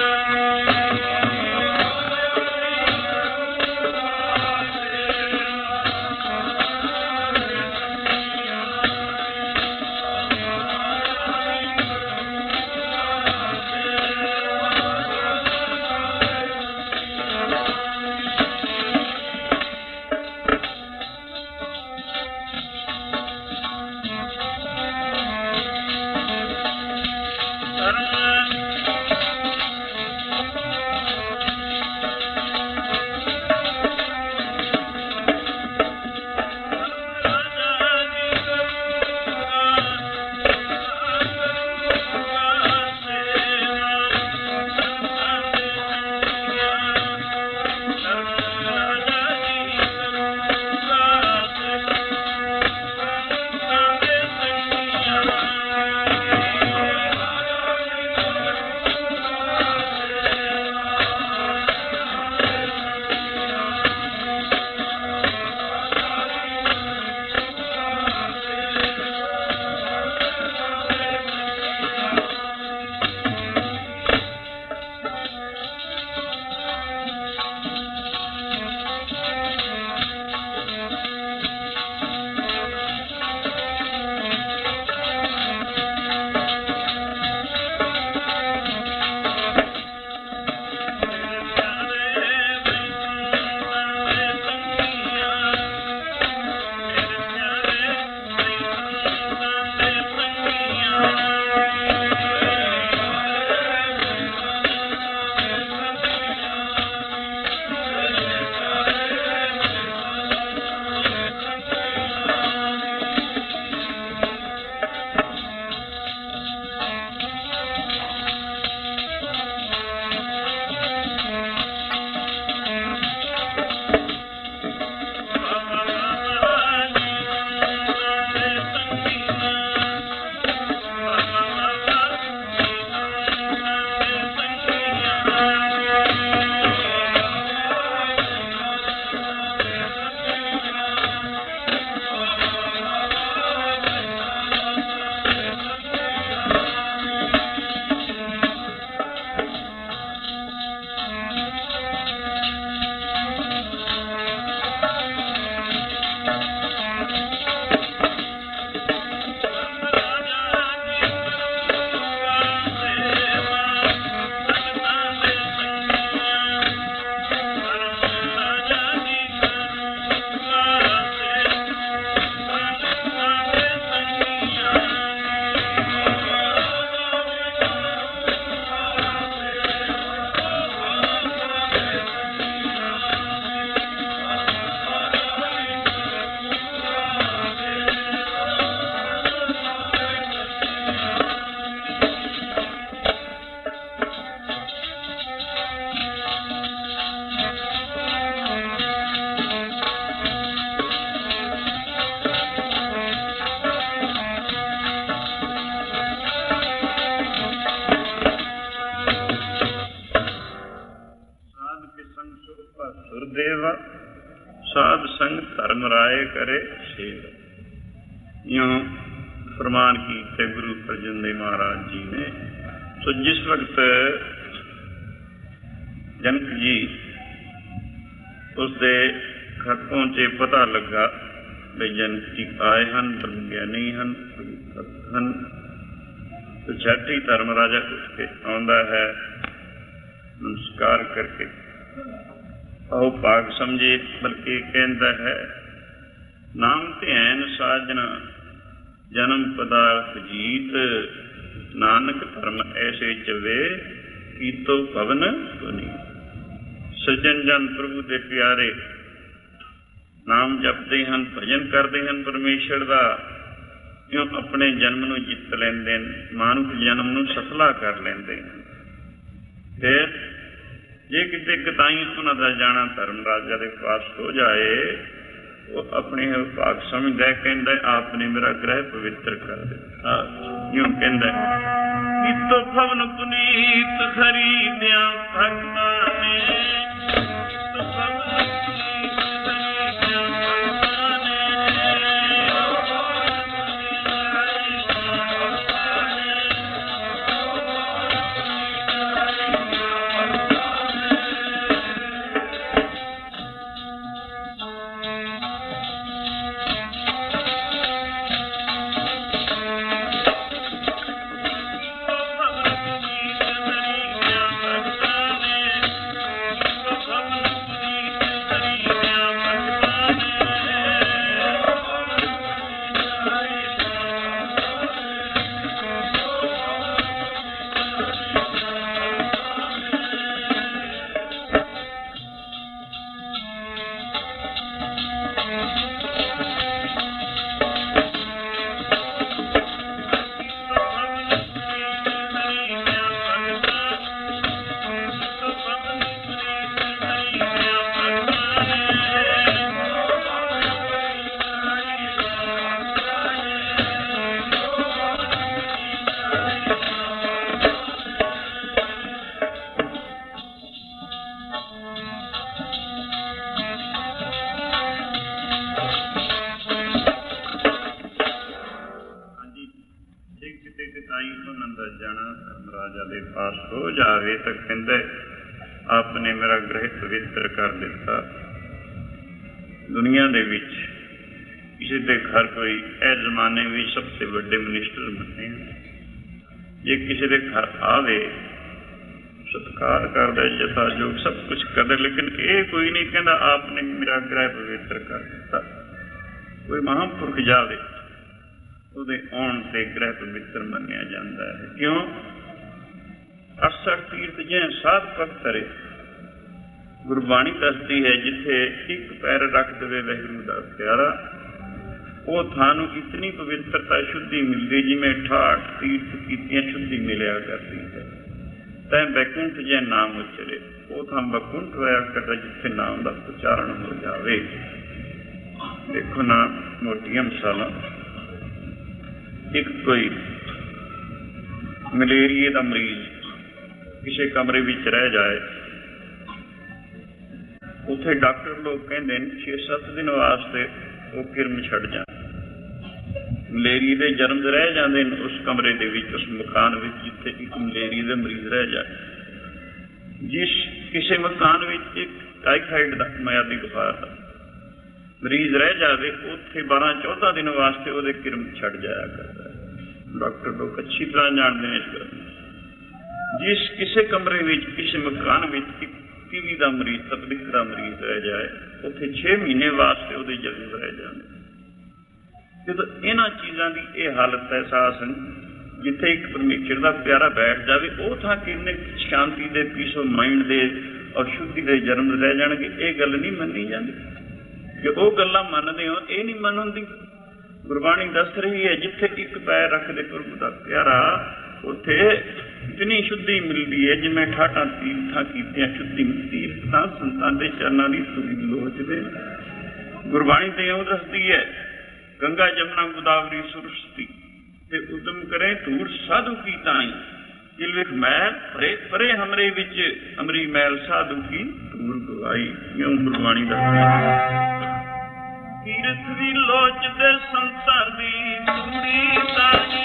साध संग धर्म राय करे सेव। यूं फरमान कीते गुरु अर्जन देव महाराज जी ने। तो जिस वक्त जनक जी उसके घर पहुंचे, पता लगा भी जनक जी आए हैं, ब्रह्म ज्ञानी हैं, हैं, तो झट ही धर्म राजा उठ के आंदा है, नमस्कार करके आओ भाग समझे, बल्कि कहता है नाम ध्यान साजना जन्म पदार्थ जीत, नानक धर्म ऐसे चवे की तो भवन सुनी। सज्जन जन प्रभु दे प्यारे नाम जपते हैं, भजन करते हैं परमेश्वर का, क्यों अपने जन्म नूं जित लेंदे, मानुख जन्म नूं सफला कर लेंदे। फिर जे किते कताई उन्हां दा जाना धर्म राजा के पास हो जाए, वो अपने भाग समझदा है, कहंदा आपने मेरा ग्रह पवित्र कर दिता। यूं कहंदा कितो भवन पुनीत खरीद्या भगता ने, आपने मेरा ग्रह पवित्र कर दिता। दुनिया दे विच किसी के घर कोई ए जमाने भी सबसे बड़े मिनिस्टर बने हैं, जे किसी के घर आवे सत्कार कर दे, जता जो सब कुछ कर दे, लेकिन ये कोई नहीं कहता आपने मेरा ग्रह पवित्र कर दिता। कोई महापुरख जावे उहदे आउण ते ग्रह पवित्र मन्निया जाता है। क्यों? अठसठ तीर्थ जिह साध भगत रे, गुरबाणी दसदी है जिथे एक पैर रख दे वाहिगुरू दा प्यारा, वो थानू इतनी पवित्रता शुद्धि मिलती जिमें ठाठ तीर्थ कीतियां शुद्धि मिलिया करती है। तै बैकुंठ जिह नाम उचरे, वो थां बैकुंठ होया करता जिथे नाम का उच्चारण हो जावे। देखो ना मोटियां मिसालां, एक कोई मलेरिए का मरीज किसी कमरे में रह जाए, उथे डॉक्टर लोग कहते हैं छे सत्त दिन वास्ते वो किरम छड़ जा, मलेरिए के जन्म रह जाते हैं उस कमरे के विच, उस मकान में जिथे एक मलेरिए के मरीज रह जाए। जिस किसी मकान में एक टाइफाइड का मियादी बुखार का मरीज रह जाए, उथे बारह चौदह दिन वास्ते वो किरम छड़ जाया करता है। डॉक्टर लोग अच्छी तरह जानते हैं इस गल। जिस किसी कमरे में किसी मकान में टीवी का मरीज, तकलीफ का मरीज रह जाए, उसे छे महीने वास्ते वो जरूर रह जाते। जो इन्होंने चीज़ों की यह हालत है एहसास जिथे एक परमेश्वर का प्यारा बैठ जाए, वो था किन्ने शांति दे, पीस ऑफ माइंड दे और शुद्धि के जन्म रह जाएंगे। ये गल नहीं मनी जाती। जो वो गल्लां मनते हो ये नहीं मन होंदी। गुरबाणी दस रही है जिथे एक पैर रख दे प्रभु का प्यारा, उथे इतनी शुद्धि मिलती है जिमें ठाठा तीर्थां कीतियां शुद्धि तीर्थां संतां दे चरनां दी धूल लोचदे। गुरबाणी ते इउं दसदी है गंगा जमुना गोदावरी सुरसती ते उदम करे धूड़ साधु की ताई, जिलविख मैल परे परे हमरे विच अमरी मैल साधु की धूड़ गवाई। इउं गुरबाणी दसदी है। ਤੀਰਥ ਵੀ ਲੋਚਦੇ ਸੰਤਾਂ ਦੀ ਤੂੜੀ ਤਾਈ।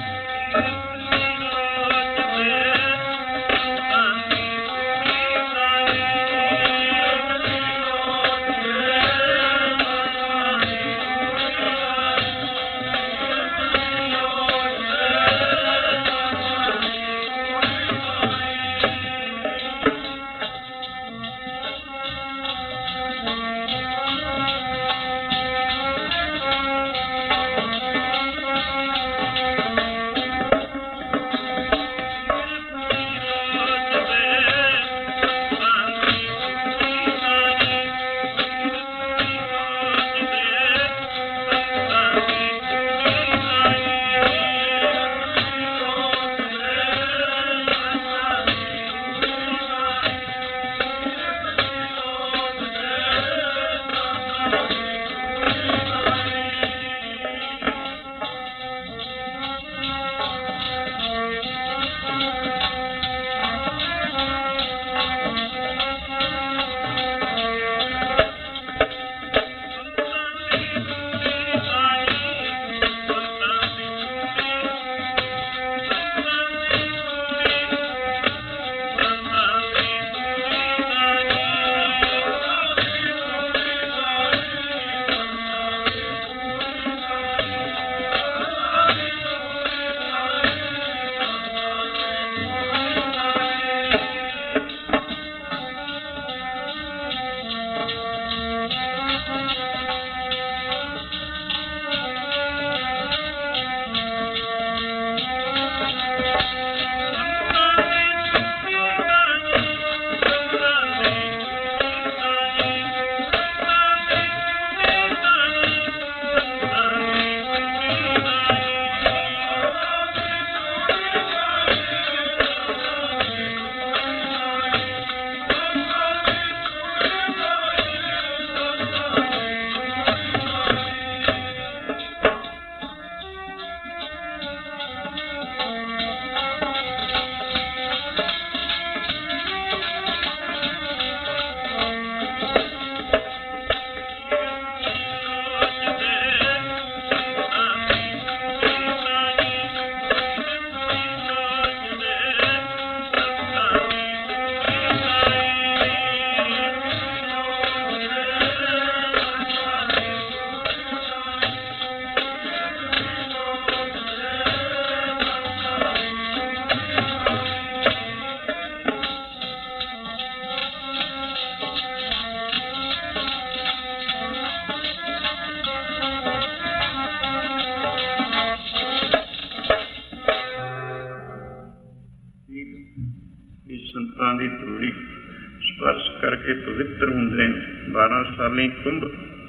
ਸੰਤਾਂ ਦੀ ਧੂੜੀ ਸਪਰਸ਼ ਕਰਕੇ ਪਵਿੱਤਰ ਹੁੰਦੇ ਨੇ। ਬਾਰਾਂ ਸਾਲੀ ਕੁੰਭ,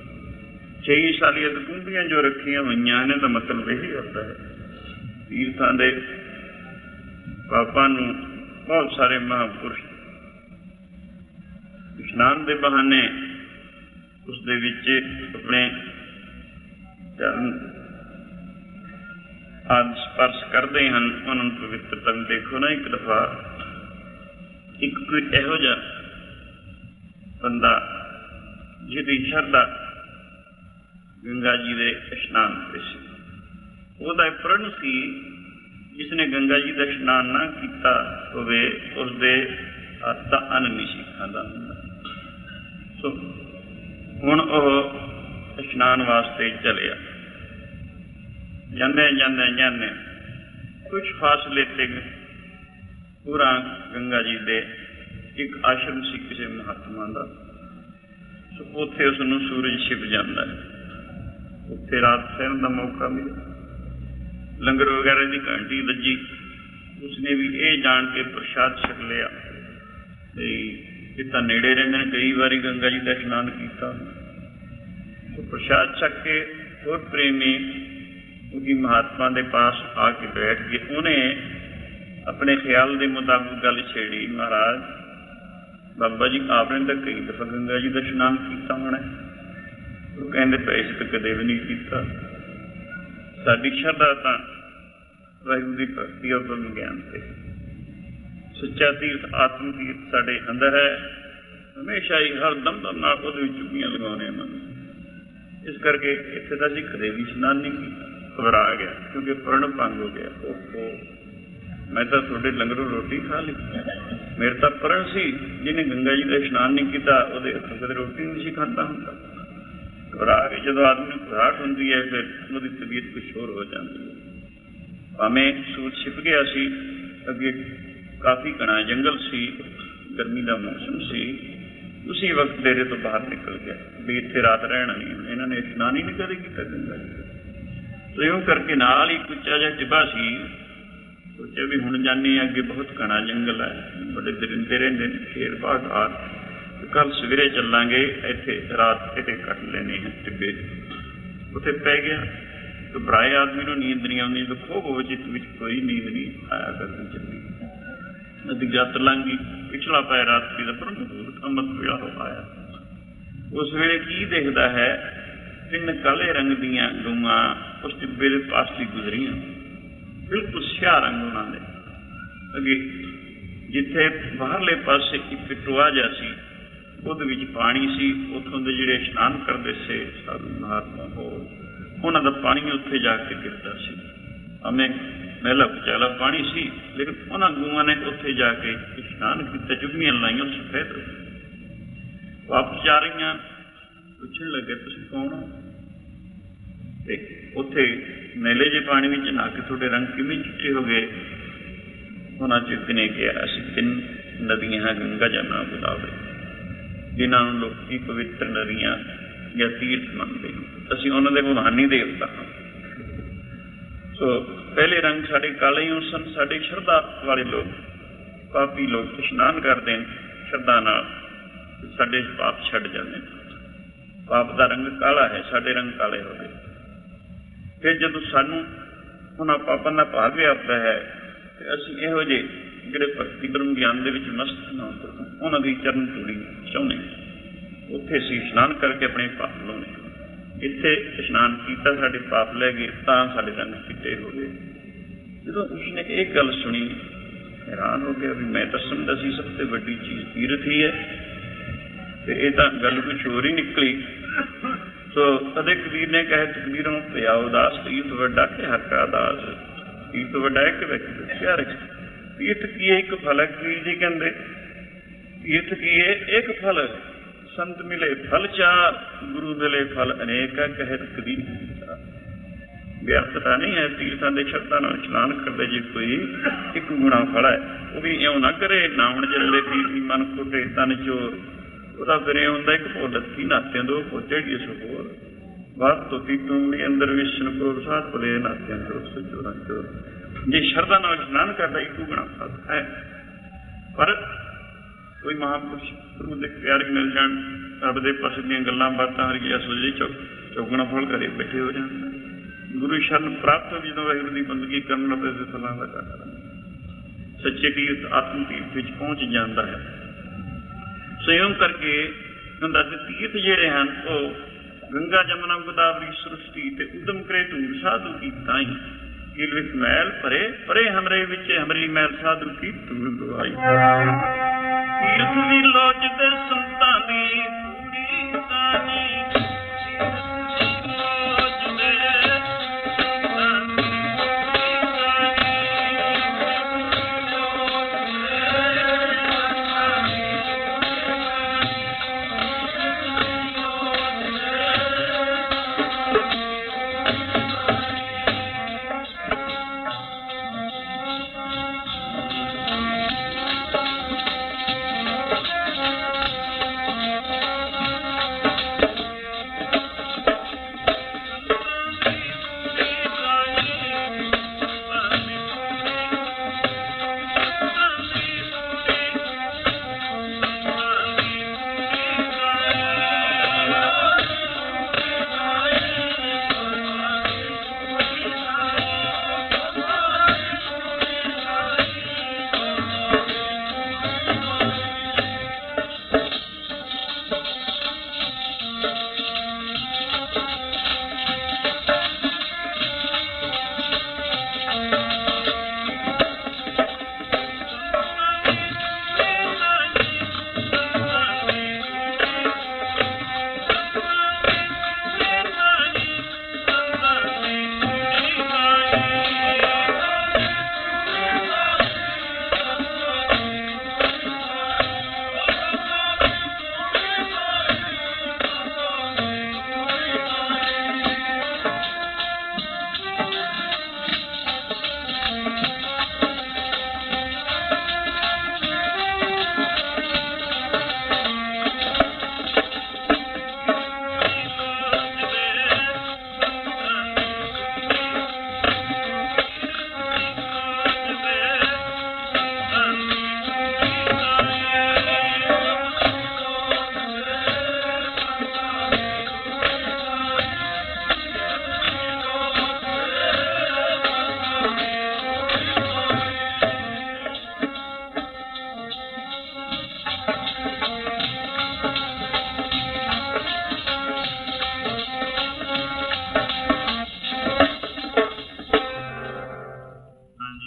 ਛੇ ਸਾਲੀਆਂ ਕੁੰਭੀਆਂ ਜੋ ਰੱਖੀਆਂ ਹੋਈਆਂ ਨੇ, ਦਾ ਮਤਲਬ ਇਹੀ ਹੁੰਦਾ ਹੈ ਤੀਰਥਾਂ ਦੇ ਪਾਪਾਂ ਨੂੰ ਬਹੁਤ ਸਾਰੇ ਮਹਾਂਪੁਰਸ਼ ਇਸ਼ਨਾਨ ਦੇ ਬਹਾਨੇ ਉਸਦੇ ਵਿੱਚ ਆਪਣੇ ਚਰਨ ਆਦਿ ਸਪਰਸ਼ ਕਰਦੇ ਹਨ, ਉਹਨਾਂ ਨੂੰ ਪਵਿੱਤਰਤਾ ਨੂੰ ਦੇਖੋ ਨਾ। ਇੱਕ ਦਫਾ ਇੱਕ ਕੋਈ ਇਹੋ ਜਿਹਾ ਬੰਦਾ ਜਿਹਦੀ ਸ਼ਰਧਾ ਗੰਗਾ ਜੀ ਦੇ ਇਸ਼ਨਾਨ ਤੇ ਸੀ, ਉਹਦਾ ਪ੍ਰਣ ਸੀ ਜਿਸਨੇ ਗੰਗਾ ਜੀ ਦਾ ਇਸ਼ਨਾਨ ਨਾ ਕੀਤਾ ਹੋਵੇ ਉਸਦੇ ਹੱਥ ਦਾ ਅੰਨ ਨਹੀਂ ਸੀ ਖਾਂਦਾ ਹੁੰਦਾ। ਸੋ ਹੁਣ ਉਹ ਇਸ਼ਨਾਨ ਵਾਸਤੇ ਚਲਿਆ। ਜਾਂਦੇ ਜਾਂਦੇ ਜਾਂਦੇ ਕੁਛ ਫਾਸਲੇ ਤੇ ਪੂਰਾ ਗੰਗਾ ਜੀ ਦੇ ਇੱਕ ਆਸ਼ਰਮ ਸੀ ਕਿਸੇ ਮਹਾਤਮਾ ਦਾ। ਸੋ ਉੱਥੇ ਉਸਨੂੰ ਸੂਰਜ ਛਿਪ ਜਾਂਦਾ ਹੈ, ਉੱਥੇ ਰਾਤ ਸਹਿਣ ਦਾ ਮੌਕਾ ਮਿਲਿਆ। ਲੰਗਰ ਵਗੈਰਾ ਦੀ ਘੰਟੀ ਵੱਜੀ, ਉਸਨੇ ਵੀ ਇਹ ਜਾਣ ਕੇ ਪ੍ਰਸ਼ਾਦ ਛਕ ਲਿਆ ਤੇ ਇਹ ਤਾਂ ਨੇੜੇ ਰਹਿੰਦੇ ਨੇ, ਕਈ ਵਾਰੀ ਗੰਗਾ ਜੀ ਦਾ ਇਸ਼ਨਾਨ ਕੀਤਾ। ਸੋ ਪ੍ਰਸ਼ਾਦ ਛਕ ਕੇ ਹੋਰ ਪ੍ਰੇਮੀ ਉਹਦੀ ਮਹਾਤਮਾ ਦੇ ਪਾਸ ਆ ਕੇ ਬੈਠ ਕੇ ਉਹਨੇ ਆਪਣੇ ਖਿਆਲ ਦੇ ਮੁਤਾਬਿਕ ਗੱਲ ਛੇੜੀ, ਮਹਾਰਾਜ ਬਾਬਾ ਜੀ ਆਪ ਨੇ ਤਾਂ ਕਈ ਦਫਾ ਗੰਗਾ ਜੀ ਦਾ ਇਸ਼ਨਾਨ ਕੀਤਾ ਹੋਣਾ। ਉਹ ਕਹਿੰਦੇ ਪਏ ਸੀ ਤਾਂ ਕਦੇ ਵੀ ਨਹੀਂ ਕੀਤਾ। ਸਾਡੀ ਸ਼ਰਧਾ ਤਾਂ ਵਾਹਿਗੁਰੂ ਦੀ ਭਗਤੀ ਔਰ ਬ੍ਰਹਮ ਗਿਆਨ ਤੇ। ਸੱਚਾ ਤੀਰਥ ਆਤਮ ਤੀਰਥ ਸਾਡੇ ਅੰਦਰ ਹੈ, ਹਮੇਸ਼ਾ ਹੀ ਹਰ ਦਮ ਦਮ ਨਾਲ ਉਹਦੇ ਵਿੱਚ ਚੁੱਕੀਆਂ ਲਗਾਉਣੇ ਹਨ। इस करके इत्थे तां असीं कदे भी इशनान नहीं कीता, घबरा गया क्योंकि प्रण भंग हो गया। ओहो मैं तो थोड़े लंगरों रोटी खा ली, मेरे तो प्रण सी, जिन्हें गंगा जी का इशनान नहीं किया वो हथों कदे रोटी नहीं सी खाता होंदा। घबरा के जो आदमी घबराहट होंदी है फिर उसकी तबीयत कुछ होर हो जाती है। भावें सूरज छिप गया सी, अगे काफ़ी घना जंगल सी, गर्मी का मौसम सी, उसी वक्त डेरे तो बाहर निकल गया भी इत्थे रात रहना नहीं, इन्होंने इशनान ही नहीं कदे किया गंगा जी। तो यूँ करके नाल ही कुचा जिहा टिब्बा सी, सोचा भी हुण जाने अगे बहुत घना जंगल है, बड़े दरिंदे रहिंदे ने, शेर बाघ, कल सवेरे चलांगे, इत्थे रात इत्थे कट लेने हैं टिब्बे। उत्थे पै गया, घबराए आदमी को नींद नहीं आती, तो खो हो चित्त विच कोई नींद नहीं आया करती चली। नदी जत लंघी, पिछला पैर रात्रि का परंतु अमृत वेला हो आया। उस वेले की देखता है, तीन काले रंग दियां गऊआं उस टिब्बे के पास से गुजरियां, बिल्कुल स्याह रंग उन्होंने। अगे जिथे बाहरले पासे एक टोआ जिहा सी, ਉਹਦੇ ਵਿੱਚ ਪਾਣੀ ਸੀ, ਉੱਥੋਂ ਦੇ ਜਿਹੜੇ ਇਸ਼ਨਾਨ ਕਰਦੇ ਸੀ ਸਾਧੂ ਮਹਾਤਮਾ ਉਹ ਉਹਨਾਂ ਦਾ ਪਾਣੀ ਉੱਥੇ ਜਾ ਕੇ ਗਿਰਦਾ ਸੀ। ਹਮੇ ਮਹਿਲਾ ਪਚਾਲਾ ਪਾਣੀ ਸੀ, ਲੇਕਿਨ ਉਹਨਾਂ ਗਊਆਂ ਨੇ ਉੱਥੇ ਜਾ ਕੇ ਇਸ਼ਨਾਨ ਕੀਤਾ, ਚੁਗਮੀਆਂ ਲਾਈਆਂ ਸਫੈਦ। ਵਾਪਸ ਜਾ ਰਹੀਆਂ, ਪੁੱਛਣ ਲੱਗੇ ਤੁਸੀਂ ਕੌਣ ਹੋ? ਤੇ ਉੱਥੇ ਮੇਲੇ ਜਿਹੇ ਪਾਣੀ ਵਿੱਚ ਨਹਾ ਕੇ ਤੁਹਾਡੇ ਰੰਗ ਕਿਵੇਂ ਚਿੱਟੇ ਹੋ ਗਏ? ਉਹਨਾਂ ਚ ਇੱਕ ਨੇ ਕਿਹਾ ਅਸੀਂ ਤਿੰਨ ਨਦੀਆਂ ਹੈ, ਗੰਗਾ ਜਮਨਾ ਗੋਦਾਵਰੀ, जिन्हों लोग पवित्र नदियां या तीर्थ मनते हैं, असीं उन्हां दे रूहानी देवता हाँ। सो पहले रंग साढ़े काले ही सन, साढ़े शरधा वाले लोग पापी लोग इशनान करते हैं शरधा नाल, साढ़े पाप छड़ जाते हैं। पाप का रंग काला है, साढ़े रंग काले हो गए। फिर जदों सानूं उन्हां पापां दा भाग व्यापदा है ते असीं इहो जिहे ਜਿਹੜੇ ਭਗਤੀ ਬ੍ਰਹਮ ਗਿਆਨ ਦੇ ਵਿੱਚ ਮਸਤ ਨਾ ਉਹਨਾਂ ਦੀ ਚਰਨ ਧੂੜੀ ਚਾਹੁੰਦੇ, ਉੱਥੇ ਅਸੀਂ ਇਸ਼ਨਾਨ ਕਰਕੇ ਆਪਣੇ ਪਾਪ ਲਾਉਣੇ। ਇੱਥੇ ਇਸ਼ਨਾਨ ਕੀਤਾ, ਸਾਡੇ ਪਾਪ ਲੈ ਗਏ, ਤਾਂ ਸਾਡੇ ਰੰਗ ਚਿੱਟੇ ਹੋ ਗਏ। ਜਦੋਂ ਉਸਨੇ ਇਹ ਗੱਲ ਸੁਣੀ, ਹੈਰਾਨ ਹੋ ਗਿਆ ਵੀ ਮੈਂ ਤਾਂ ਸਮਝਦਾ ਸੀ ਸਭ ਤੋਂ ਵੱਡੀ ਚੀਜ਼ ਤੀਰਥ ਹੀ ਹੈ, ਤੇ ਇਹ ਤਾਂ ਗੱਲ ਕੁਛ ਹੋਰ ਹੀ ਨਿਕਲੀ। ਸੋ ਕਦੇ ਕਬੀਰ ਨੇ ਕਹੇ ਤਕਬੀਰੋਂ ਪਿਆ ਉਦਾਸ, ਤੀਰਥ ਵੱਡਾ ਕਿ ਹਰ ਕਾ ਦਾਸ। ਤੀਰਥ ਵੱਡਾ ਹੈ ਕਿ ਵਿਅਕਤੀ ਪਿਆਰ ਹੈ। तीर्थ की एक फल है, कबीर जी कहते तीर्थ की एक फल, संत मिले फल चार, गुरु मिले फल अनेक है, कहत कबीर। व्यर्थता नहीं है तीर्थों के शब्दों में इशनान करते, जो कोई एक गुणा फल है वो भी इं ना करे, नावन जले तीर्थी मन खोटे तन चोर, वह फिर होंगे एक भोलती नात्या दो खोचे की सहोर, बात तो तूंगली अंदर विष्ण को साथ भले नात्या चोर चोरा चोर। जे शरदा नाल इशनान करता एक गुणा फल है। पर कोई महापुरुष गुरु के प्यारे मिल जान, रब के पासे दी गल्लां बातां हरिया सोचे चौक चौगुना फल घरे बैठे हो जाते। गुरु शरण प्राप्त हो जो वाहिगुरू की बंदगी करन लगे तो फलों का घाटा, सच्चे तीर्थ आत्म तीर्थ विच पहुँच जाता है। संयोग करके हुंदा ते तीर्थ जिहड़े हन वो गंगा जमुना गोदावरी सृष्टि ते उदम करे धूड़ साधु की ताई किल विच मैल भरे परे हमरे विच हमरी मैल साधु की धूड़ गवाई। तीर्थ दी लोच दे संतां दी धूड़ी सानी,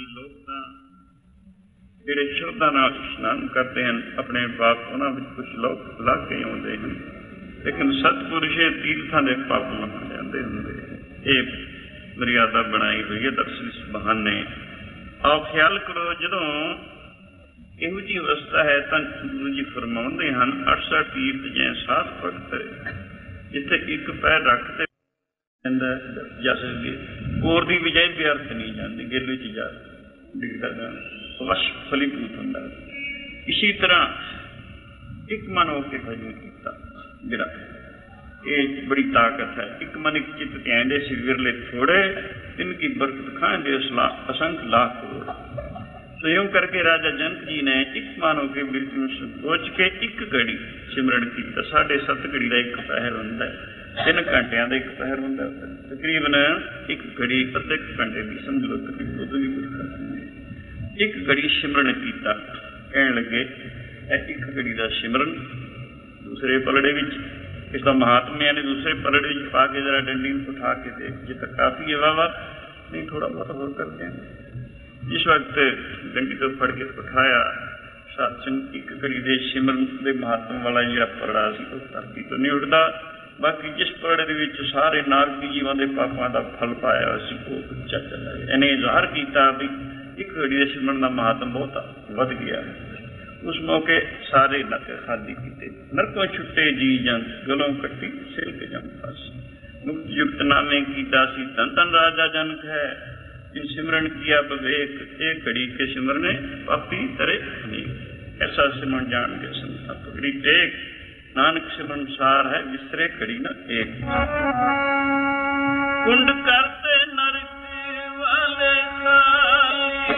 ਜੀ ਲੋਕ ਤਾਂ ਜਿਹੜੇ ਸ਼ਰਧਾ ਨਾਲ ਇਸ਼ਨਾਨ ਕਰਦੇ ਹਨ ਆਪਣੇ ਬਾਪ ਉਹਨਾਂ ਵਿੱਚ ਕੁਛ ਲੋਕ ਲਾ ਕੇ ਆਉਂਦੇ ਹਨ, ਲੇਕਿਨ ਸਤਿਪੁਰਸ਼ ਇਹ ਤੀਰਥਾਂ ਦੇ ਪਾਪ ਲੰਘ ਜਾਂਦੇ ਹੁੰਦੇ। ਇਹ ਮਰਿਆਦਾ ਬਣਾਈ ਹੋਈ ਹੈ ਦਰਸ਼ਨ ਇਸ ਬਹਾਨੇ। ਆਓ ਖਿਆਲ ਕਰੋ, ਜਦੋਂ ਇਹੋ ਜਿਹੀ ਅਵਸਥਾ ਹੈ ਤਾਂ ਗੁਰੂ ਜੀ ਫਰਮਾਉਂਦੇ ਹਨ ਅਠਸਾ ਤੀਰਥ ਜੈ ਸਾਧ ਭਗਤ, ਜਿੱਥੇ ਇੱਕ ਪੈਰ ਰੱਖਦੇ ਜਸ ਹੋਰ ਦੀ ਵਿਜੈ ਵਿਅਰਥ ਨਹੀਂ ਜਾਂਦੀ, ਗਿੱਲ ਵਿੱਚ ਜਾ ਡਿੱਗਦਾ ਜਾਣਾ ਵਸ਼ ਫਲੀਭੂਤ ਹੁੰਦਾ। ਇਸੀ ਤਰ੍ਹਾਂ ਇੱਕ ਮਨ ਹੋ ਕੇ ਭਜਨ ਕੀਤਾ, ਜਿਹੜਾ ਇਹ ਬੜੀ ਤਾਕਤ ਹੈ। ਇੱਕ ਮਨ ਇੱਕ ਚਿੱਤ ਧਿਆਨ ਸੀ ਵਿਰਲੇ ਥੋੜੇ, ਤਿੰਨ ਕੀ ਬਰਕਤ ਖਾਂਦੇ ਅਸੰਖ ਲਾਖ ਕਰੋੜ। ਸੋ ਇਉਂ ਕਰਕੇ ਰਾਜਾ ਜਨਕ ਜੀ ਨੇ ਇੱਕ ਮਨ ਹੋ ਕੇ ਬਿਰਤੀ ਨੂੰ ਸੋਚ ਕੇ ਇੱਕ ਘੜੀ ਸਿਮਰਨ ਕੀਤਾ। ਸਾਢੇ ਸੱਤ ਘੜੀ ਦਾ ਇੱਕ ਪਹਿਰ ਹੁੰਦਾ, ਤਿੰਨ ਘੰਟਿਆਂ ਦਾ ਇੱਕ ਪਹਿਰ ਹੁੰਦਾ, ਤਕਰੀਬਨ ਇੱਕ ਘੜੀ ਅੱਧੇ ਘੰਟੇ ਦੀ ਸਮਝ ਲਓ, ਤਕਰੀਬਨ ਉਦੋਂ ਵੀ ਕੁਝ ਇੱਕ ਘੜੀ ਸਿਮਰਨ ਕੀਤਾ। ਕਹਿਣ ਲੱਗੇ ਇਹ ਇੱਕ ਘੜੀ ਦਾ ਸਿਮਰਨ ਦੂਸਰੇ ਪਲੜੇ ਵਿੱਚ ਇਸ ਦਾ ਮਹਾਤਮਿਆਂ ਨੇ ਦੂਸਰੇ ਪਲੜੇ ਵਿੱਚ ਪਾ ਕੇ ਜਰਾ ਡੰਡੀ ਨੂੰ ਉਠਾ ਕੇ ਦੇਖ, ਜੇ ਤਾਂ ਕਾਫੀ ਹੈ ਵਾਵਾ, ਨਹੀਂ ਥੋੜਾ ਬਹੁਤ ਹੋਰ ਕਰਦੇ ਹਾਂ। ਜਿਸ ਵਕਤ ਡੰਡੀ ਤੋਂ ਫੜ ਕੇ ਉਠਾਇਆ, ਸਤਸੰਗ ਇੱਕ ਘੜੀ ਦੇ ਸਿਮਰਨ ਦੇ ਮਹਾਤਮ ਵਾਲਾ ਜਿਹੜਾ ਪਲੜਾ ਸੀ ਉਹ ਧਰਤੀ ਤੋਂ ਨਹੀਂ ਉੱਠਦਾ। ਬਾਕੀ ਜਿਸ ਪਲੜੇ ਦੇ ਵਿੱਚ ਸਾਰੇ ਨਾਰਕੀ ਜੀਵਾਂ ਦੇ ਪਾਪਾਂ ਦਾ ਫਲ ਪਾਇਆ ਸੀ ਉਹ ਉੱਚਾ ਚੱਲਾ ਗਿਆ। ਇਹਨੇ ਇਜ਼ਹਾਰ ਕੀਤਾ ਵੀ ਇੱਕ ਘੜੀ ਦੇ ਸਿਮਰਨ ਦਾ ਮਹਾਤਮ ਬਹੁਤ ਵੱਧ ਗਿਆ। ਉਸ ਮੌਕੇ ਸਾਰੇ ਨਰਕ ਖਾਲੀ ਕੀਤੇ, ਨਰਕੋਂ ਛੁੱਟੇ ਜੀ ਜੰਤ, ਗਲੋਂ ਕੱਟੀ ਸਿਲਕ ਜੰਮ ਫਸ। ਮੁਕਤ ਯੁਕਤ ਨਾਮੇ ਕੀਤਾ ਸੀ ਧਨ ਧਨ ਰਾਜਾ ਜਨਕ ਹੈ, ਜਿਨ ਸਿਮਰਨ ਕੀਆ ਬਵੇਕ, ਇਹ ਘੜੀ ਕੇ ਸਿਮਰਨੇ ਪਾਪੀ ਤਰੇ ਅਨੇਕ। ਐਸਾ ਸਿਮਰਨ ਜਾਣ ਕੇ ਸੰਤਾ ਪਗੜੀ ਟੇਕ, ਨਾਨਕ ਸਿਮਰਨ ਸਾਰ ਹੈ ਵਿਸਰੇ ਘੜੀ ਨਾ ਏਕ। ਕੁੰਡ ਕਰਤੇ ਨਰਕ ਵਾਲੇ ਖਾਲੀ,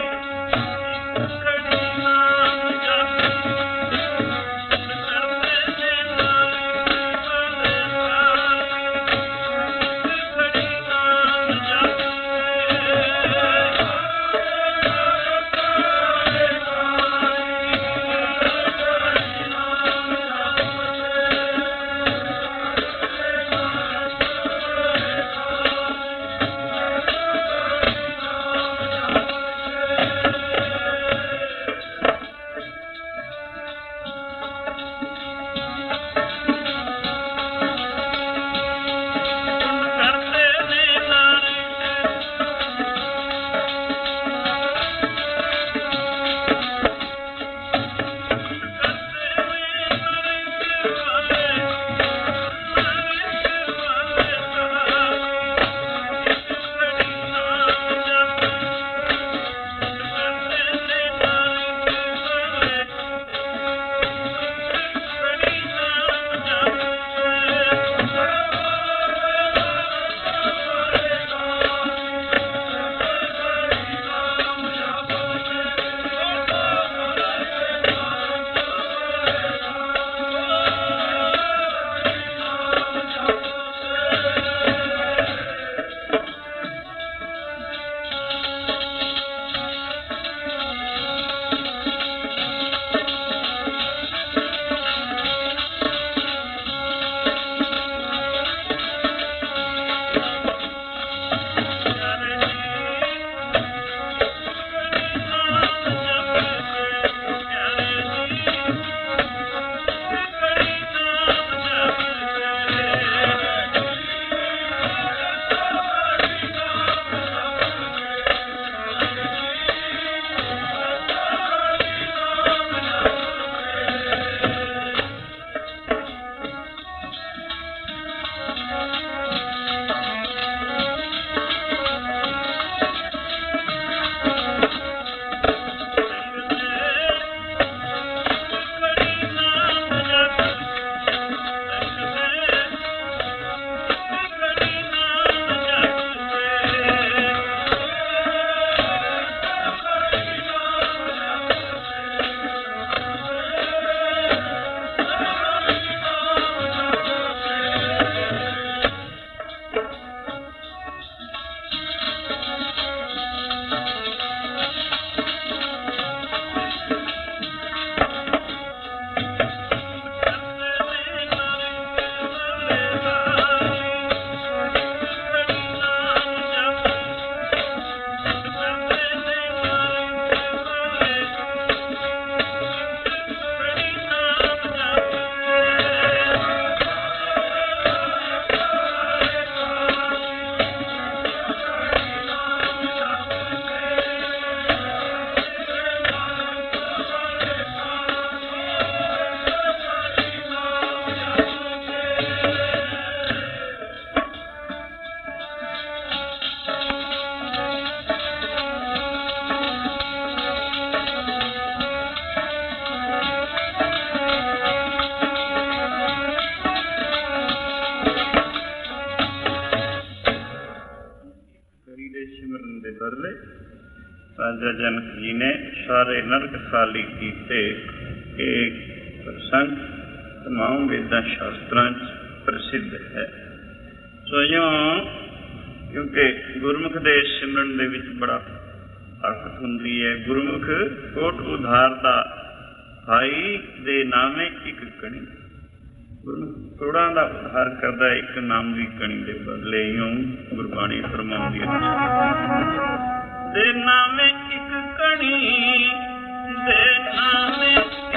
ਰਾਜਾ ਜਨਕ ਜੀ ਨੇ ਸਾਰੇ ਨਰਕ ਖਾਲੀ ਕੀਤੇ। ਇਹ ਪ੍ਰਸੰਗ ਤਮਾਮ ਵੇਦਾਂ ਸ਼ਾਸਤਰਾਂ 'ਚ ਪ੍ਰਸਿੱਧ ਹੈ। ਸੋ ਇਉਂ ਕਿਉਂਕਿ ਗੁਰਮੁਖ ਦੇ ਸਿਮਰਨ ਦੇ ਵਿੱਚ ਬੜਾ ਤਾਕਤ ਹੁੰਦੀ ਹੈ। ਗੁਰਮੁਖ ਕੋਟ ਉਧਾਰ ਦਾ ਭਾਈ ਦੇ ਨਾਮੇ ਇੱਕ ਕਣੀ, ਗੁਰਮੁਖ ਕਰੋੜਾਂ ਦਾ ਉਧਾਰ ਕਰਦਾ ਇੱਕ ਨਾਮ ਦੀ ਕਣੀ ਦੇ ਬਦਲੇ। ਇਉਂ ਗੁਰਬਾਣੀ ਫਰਮਾਉਂਦੀ ਹੈ ਦੇ ਨਾਮੇ ਇੱਕ ਕਣੀ, ਦੇ ਨਾਮੇ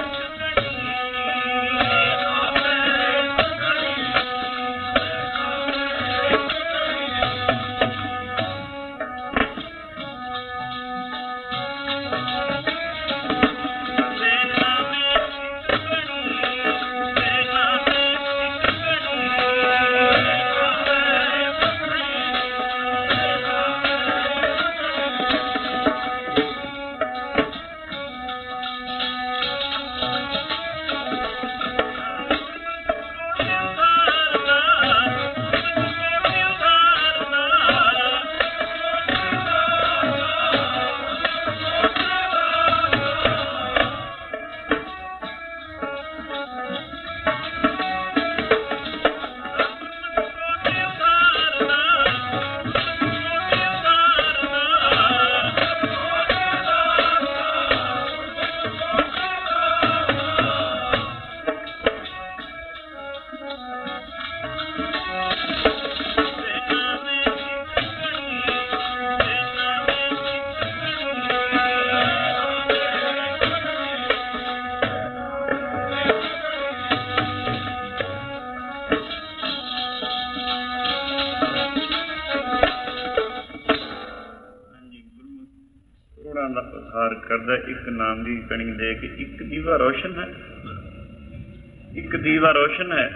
ਕਰਦਾ ਇੱਕ ਨਾਮ ਦੀ ਕਣੀ ਦੇ ਕੇ। ਇੱਕ ਦੀਵਾ ਰੋਸ਼ਨ ਹੈ, ਇੱਕ ਦੀਵਾ ਰੋਸ਼ਨ ਹੈ,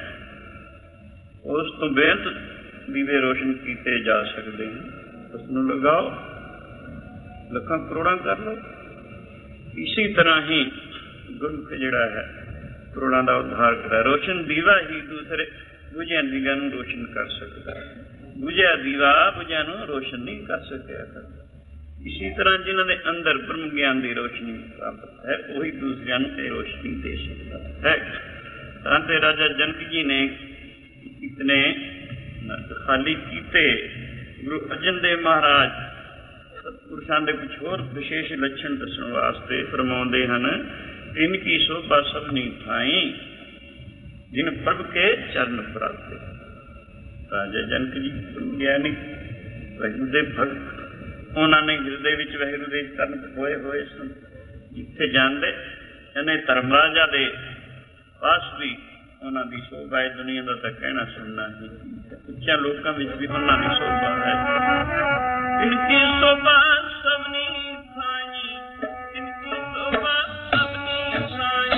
ਉਸ ਤੋਂ ਬੇਅੰਤ ਦੀਵੇ ਰੋਸ਼ਨ ਕੀਤੇ ਜਾ ਸਕਦੇ ਹਨ। ਉਸਨੂੰ ਲਗਾਓ, ਲੱਖਾਂ ਕਰੋੜਾਂ ਕਰ ਲਓ। ਇਸੇ ਤਰ੍ਹਾਂ ਹੀ ਗੁਰਮੁਖ ਜਿਹੜਾ ਹੈ ਕਰੋੜਾਂ ਦਾ ਉਧਾਰ ਕਰਦਾ। ਰੋਸ਼ਨ ਦੀਵਾ ਹੀ ਦੂਸਰੇ ਬੁਝਿਆ ਦੀਵਿਆਂ ਨੂੰ ਰੋਸ਼ਨ ਕਰ ਸਕਦਾ। ਬੁਝਿਆ ਦੀਵਾ ਬੁਝਿਆ ਨੂੰ ਰੋਸ਼ਨ ਨਹੀਂ ਕਰ ਸਕਿਆ ਕਰਦਾ। ਇਸੇ ਤਰ੍ਹਾਂ ਜਿਨ੍ਹਾਂ ਦੇ ਅੰਦਰ ਬ੍ਰਹਮ ਗਿਆਨ ਦੀ ਰੋਸ਼ਨੀ ਪ੍ਰਾਪਤ ਹੈ, ਉਹੀ ਦੂਸਰਿਆਂ ਨੂੰ ਇਹ ਰੋਸ਼ਨੀ ਦੇ ਸਕਦਾ ਹੈ। ਤਾਂ ਤੇ ਰਾਜਾ ਜਨਕ ਜੀ ਨੇ ਇਤਨੇ ਨਰਕ ਖਾਲੀ ਕੀਤੇ। ਗੁਰੂ ਅਰਜਨ ਦੇਵ ਮਹਾਰਾਜ ਸਤਿਪੁਰਸ਼ਾਂ ਦੇ ਕੁਛ ਹੋਰ ਵਿਸ਼ੇਸ਼ ਲੱਛਣ ਦੱਸਣ ਵਾਸਤੇ ਫਰਮਾਉਂਦੇ ਹਨ। ਇਨ ਕੀ ਸੋਭਾ ਸਭਨੀ ਥਾਈ, ਜਿਨ ਪ੍ਰਭ ਕੇ ਚਰਨ ਪ੍ਰਾਪਤੇ। ਰਾਜਾ ਜਨਕ ਜੀ ਗਿਆਨੀ ਵਾਹਿਗੁਰੂ ਦੇ ਭਗਤ, ਉਹਨਾਂ ਨੇ ਹਿਰਦੇ ਵਿੱਚ ਵਾਹਿਗੁਰੂ ਦੇ ਚਰਨ ਹੋਏ ਹੋਏ ਸਨ। ਜਿੱਥੇ ਜਾਂਦੇ ਇਹਨੇ ਧਰਮ ਰਾਜਾ ਦੇ ਪਾਸ ਵੀ ਉਹਨਾਂ ਦੀ ਸ਼ੋਭਾ ਹੈ। ਦੁਨੀਆ ਦਾ ਤਾਂ ਕਹਿਣਾ ਸੁਣਨਾ ਹੀ, ਉੱਚਿਆਂ ਲੋਕਾਂ ਵਿੱਚ ਵੀ ਉਹਨਾਂ ਦੀ ਸ਼ੋਭਾ ਹੈ। ਇਨਕੀ ਸ਼ੋਭਾ ਸਭਨੀ ਥਾਈ, ਇਨਕੀ ਸ਼ੋਭਾ ਸਭਨੀ ਥਾਈ।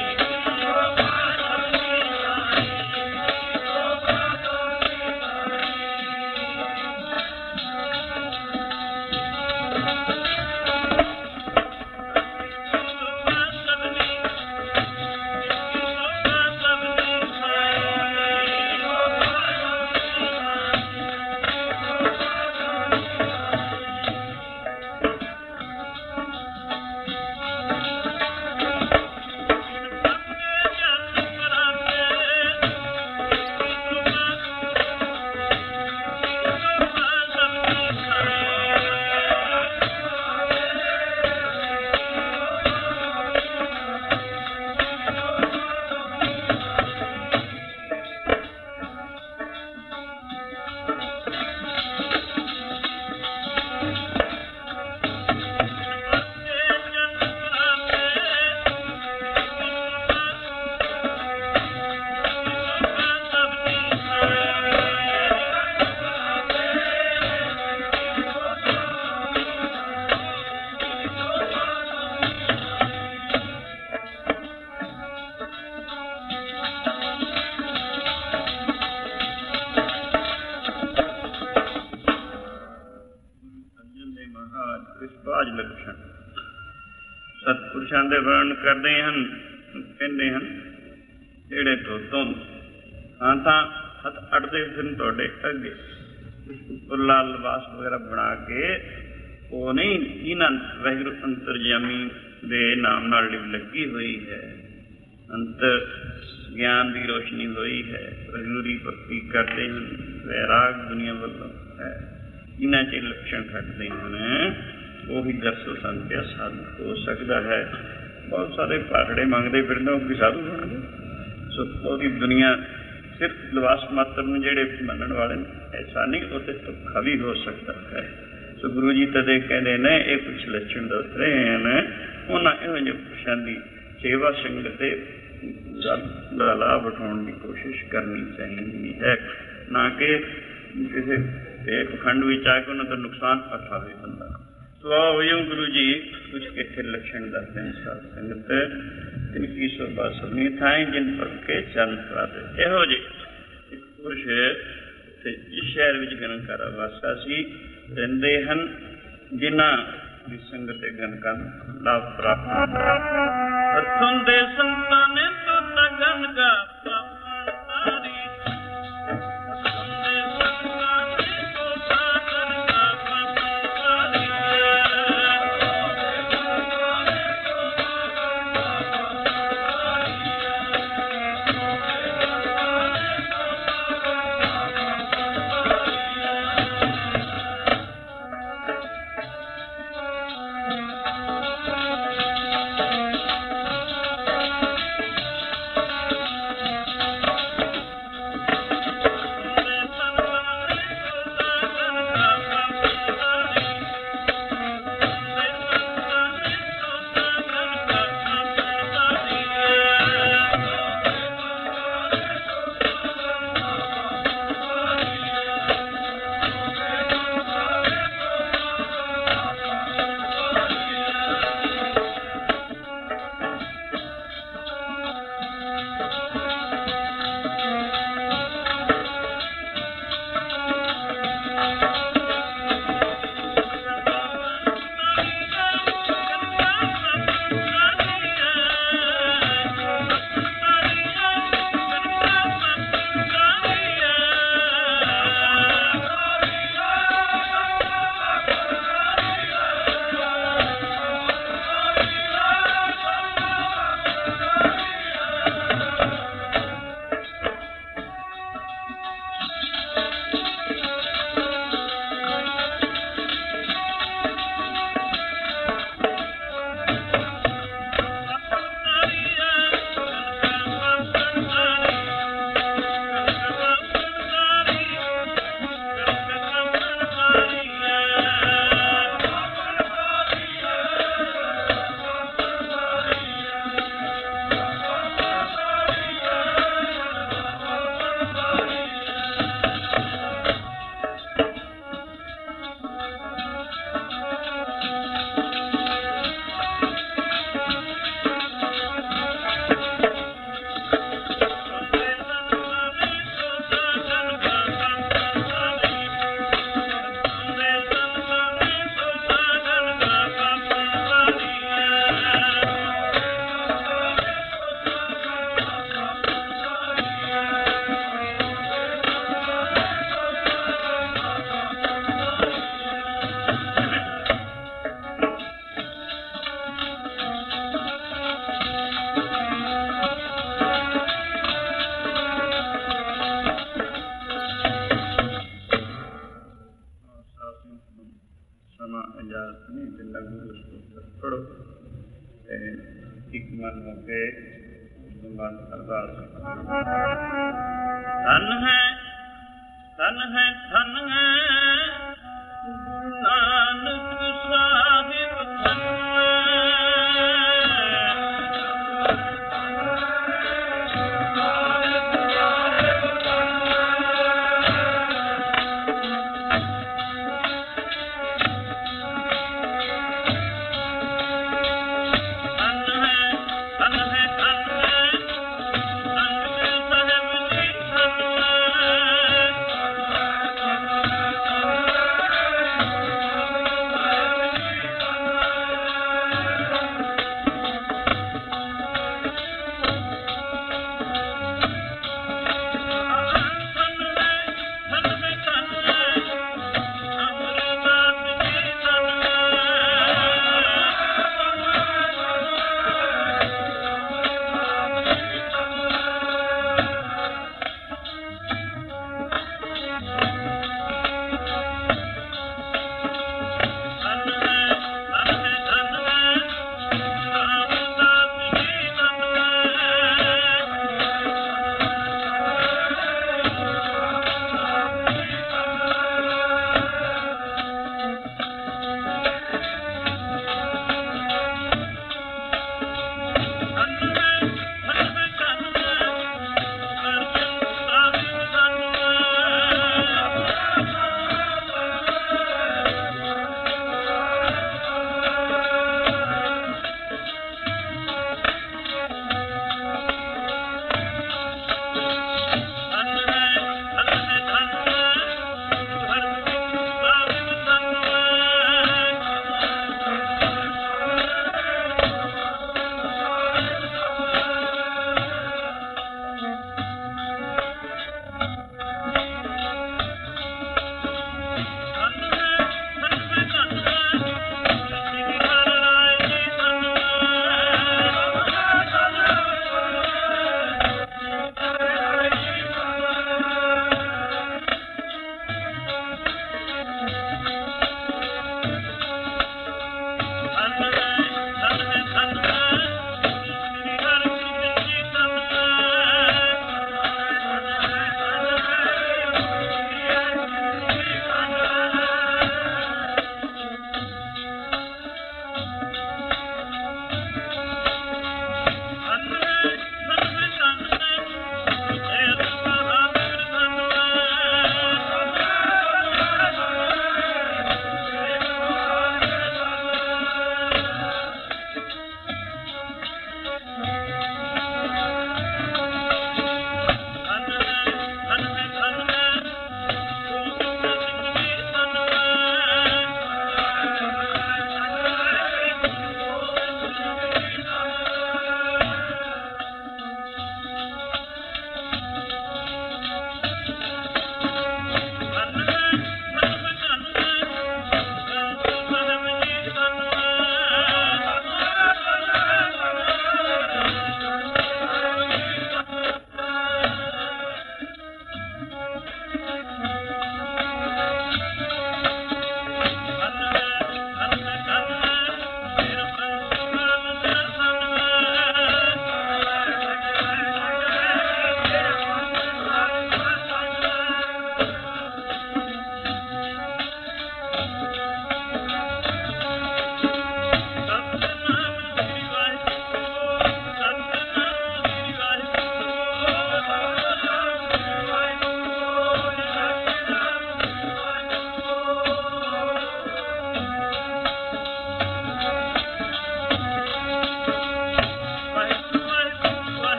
ਸਤਿਪੁਰਸ਼ਾਂ ਦੇ ਵਰਣਨ ਕਰਦੇ ਹਨ, ਕਹਿੰਦੇ ਹਨ ਜਿਹੜੇ ਤੋਂ ਹਾਂ ਤਾਂ ਹੱਥ ਅੱਡਦੇ ਦਿਨ ਤੁਹਾਡੇ ਅੱਗੇ ਉੱਪਰਲਾ ਲਿਬਾਸ ਵਗੈਰਾ ਬਣਾ ਕੇ ਉਹ ਨਹੀਂ, ਇਹਨਾਂ ਵਾਹਿਗੁਰੂ ਅੰਤਰਜਾਮੀ ਦੇ ਨਾਮ ਨਾਲ ਲੱਗੀ ਹੋਈ ਹੈ, ਅੰਤਰ ਗਿਆਨ ਦੀ ਰੋਸ਼ਨੀ ਹੋਈ ਹੈ, ਵਾਹਿਗੁਰੂ ਦੀ ਭਗਤੀ ਕਰਦੇ ਹਨ, ਵੈਰਾਗ ਦੁਨੀਆ ਵੱਲੋਂ ਹੈ, ਇਹਨਾਂ 'ਚ ਲੱਛਣ ਘਟਦੇ ਹਨ, ਉਹੀ ਦਰਸੋ ਸੰਤਿਆ ਸਾਧੂ ਹੋ ਸਕਦਾ ਹੈ। ਬਹੁਤ ਸਾਰੇ ਭਾਖੜੇ ਮੰਗਦੇ ਫਿਰਦੇ ਉਹ ਵੀ ਸਾਧੂ ਬਣਦੇ। ਸੋ ਉਹਦੀ ਦੁਨੀਆ ਸਿਰਫ ਲਿਬਾਸ ਮਾਤਰ ਨੂੰ ਜਿਹੜੇ ਮੰਨਣ ਵਾਲੇ ਨੇ, ਐਸਾ ਨਹੀਂ, ਉੱਥੇ ਧੋਖਾ ਵੀ ਹੋ ਸਕਦਾ ਹੈ। ਸੋ ਗੁਰੂ ਜੀ ਤਦੇ ਕਹਿੰਦੇ ਨੇ ਇਹ ਕੁਛ ਲੱਛਣ ਦੱਸ ਰਹੇ ਹਨ, ਉਹਨਾਂ ਇਹੋ ਜਿਹੇ ਪੁਰਸ਼ਾਂ ਦੀ ਸੇਵਾ ਸੰਗਤ ਦੇ ਦਾ ਲਾਭ ਉਠਾਉਣ ਦੀ ਕੋਸ਼ਿਸ਼ ਕਰਨੀ ਚਾਹੀਦੀ ਹੈ, ਨਾ ਕਿ ਕਿਸੇ ਪਖੰਡ ਵਿੱਚ ਆ ਕੇ ਉਹਨਾਂ ਦਾ ਨੁਕਸਾਨ ਉਠਾਵੇ ਬੰਦਾ। ਸੋ ਆਓ ਗੁਰੂ ਜੀ ਕੁਛ ਇੱਥੇ ਲੱਛਣ ਦੱਸਦੇ ਨੇ ਸਾਧ ਸੰਗਤ, ਤਿਨਕੀ ਸੋਭਾ ਸਭਨੀ ਥਾਈ ਜਿਨ ਪੱਕੇ ਚਰਨ ਪ੍ਰਾਪਤ। ਇਹੋ ਜਿਹੇ ਇੱਕ ਪੁਰਸ਼ ਤੇ ਜਿਸ ਸ਼ਹਿਰ ਵਿੱਚ ਗਨਕਾਰਾ ਵਾਸਾ ਸੀ ਰਹਿੰਦੇ ਹਨ, ਜਿਨ੍ਹਾਂ ਦੀ ਸੰਗਤ ਤੇ ਗਨਕਾਂ ਨੂੰ ਲਾਭ ਪ੍ਰਾਪਤ ਹੱਥੋਂ ਦੇ ਸੰਤਾਂ ਨੇ ਤੋ ਤਗਨ ਕਾ ਪ੍ਰਾਪਤ। धन है धन है धन है नानक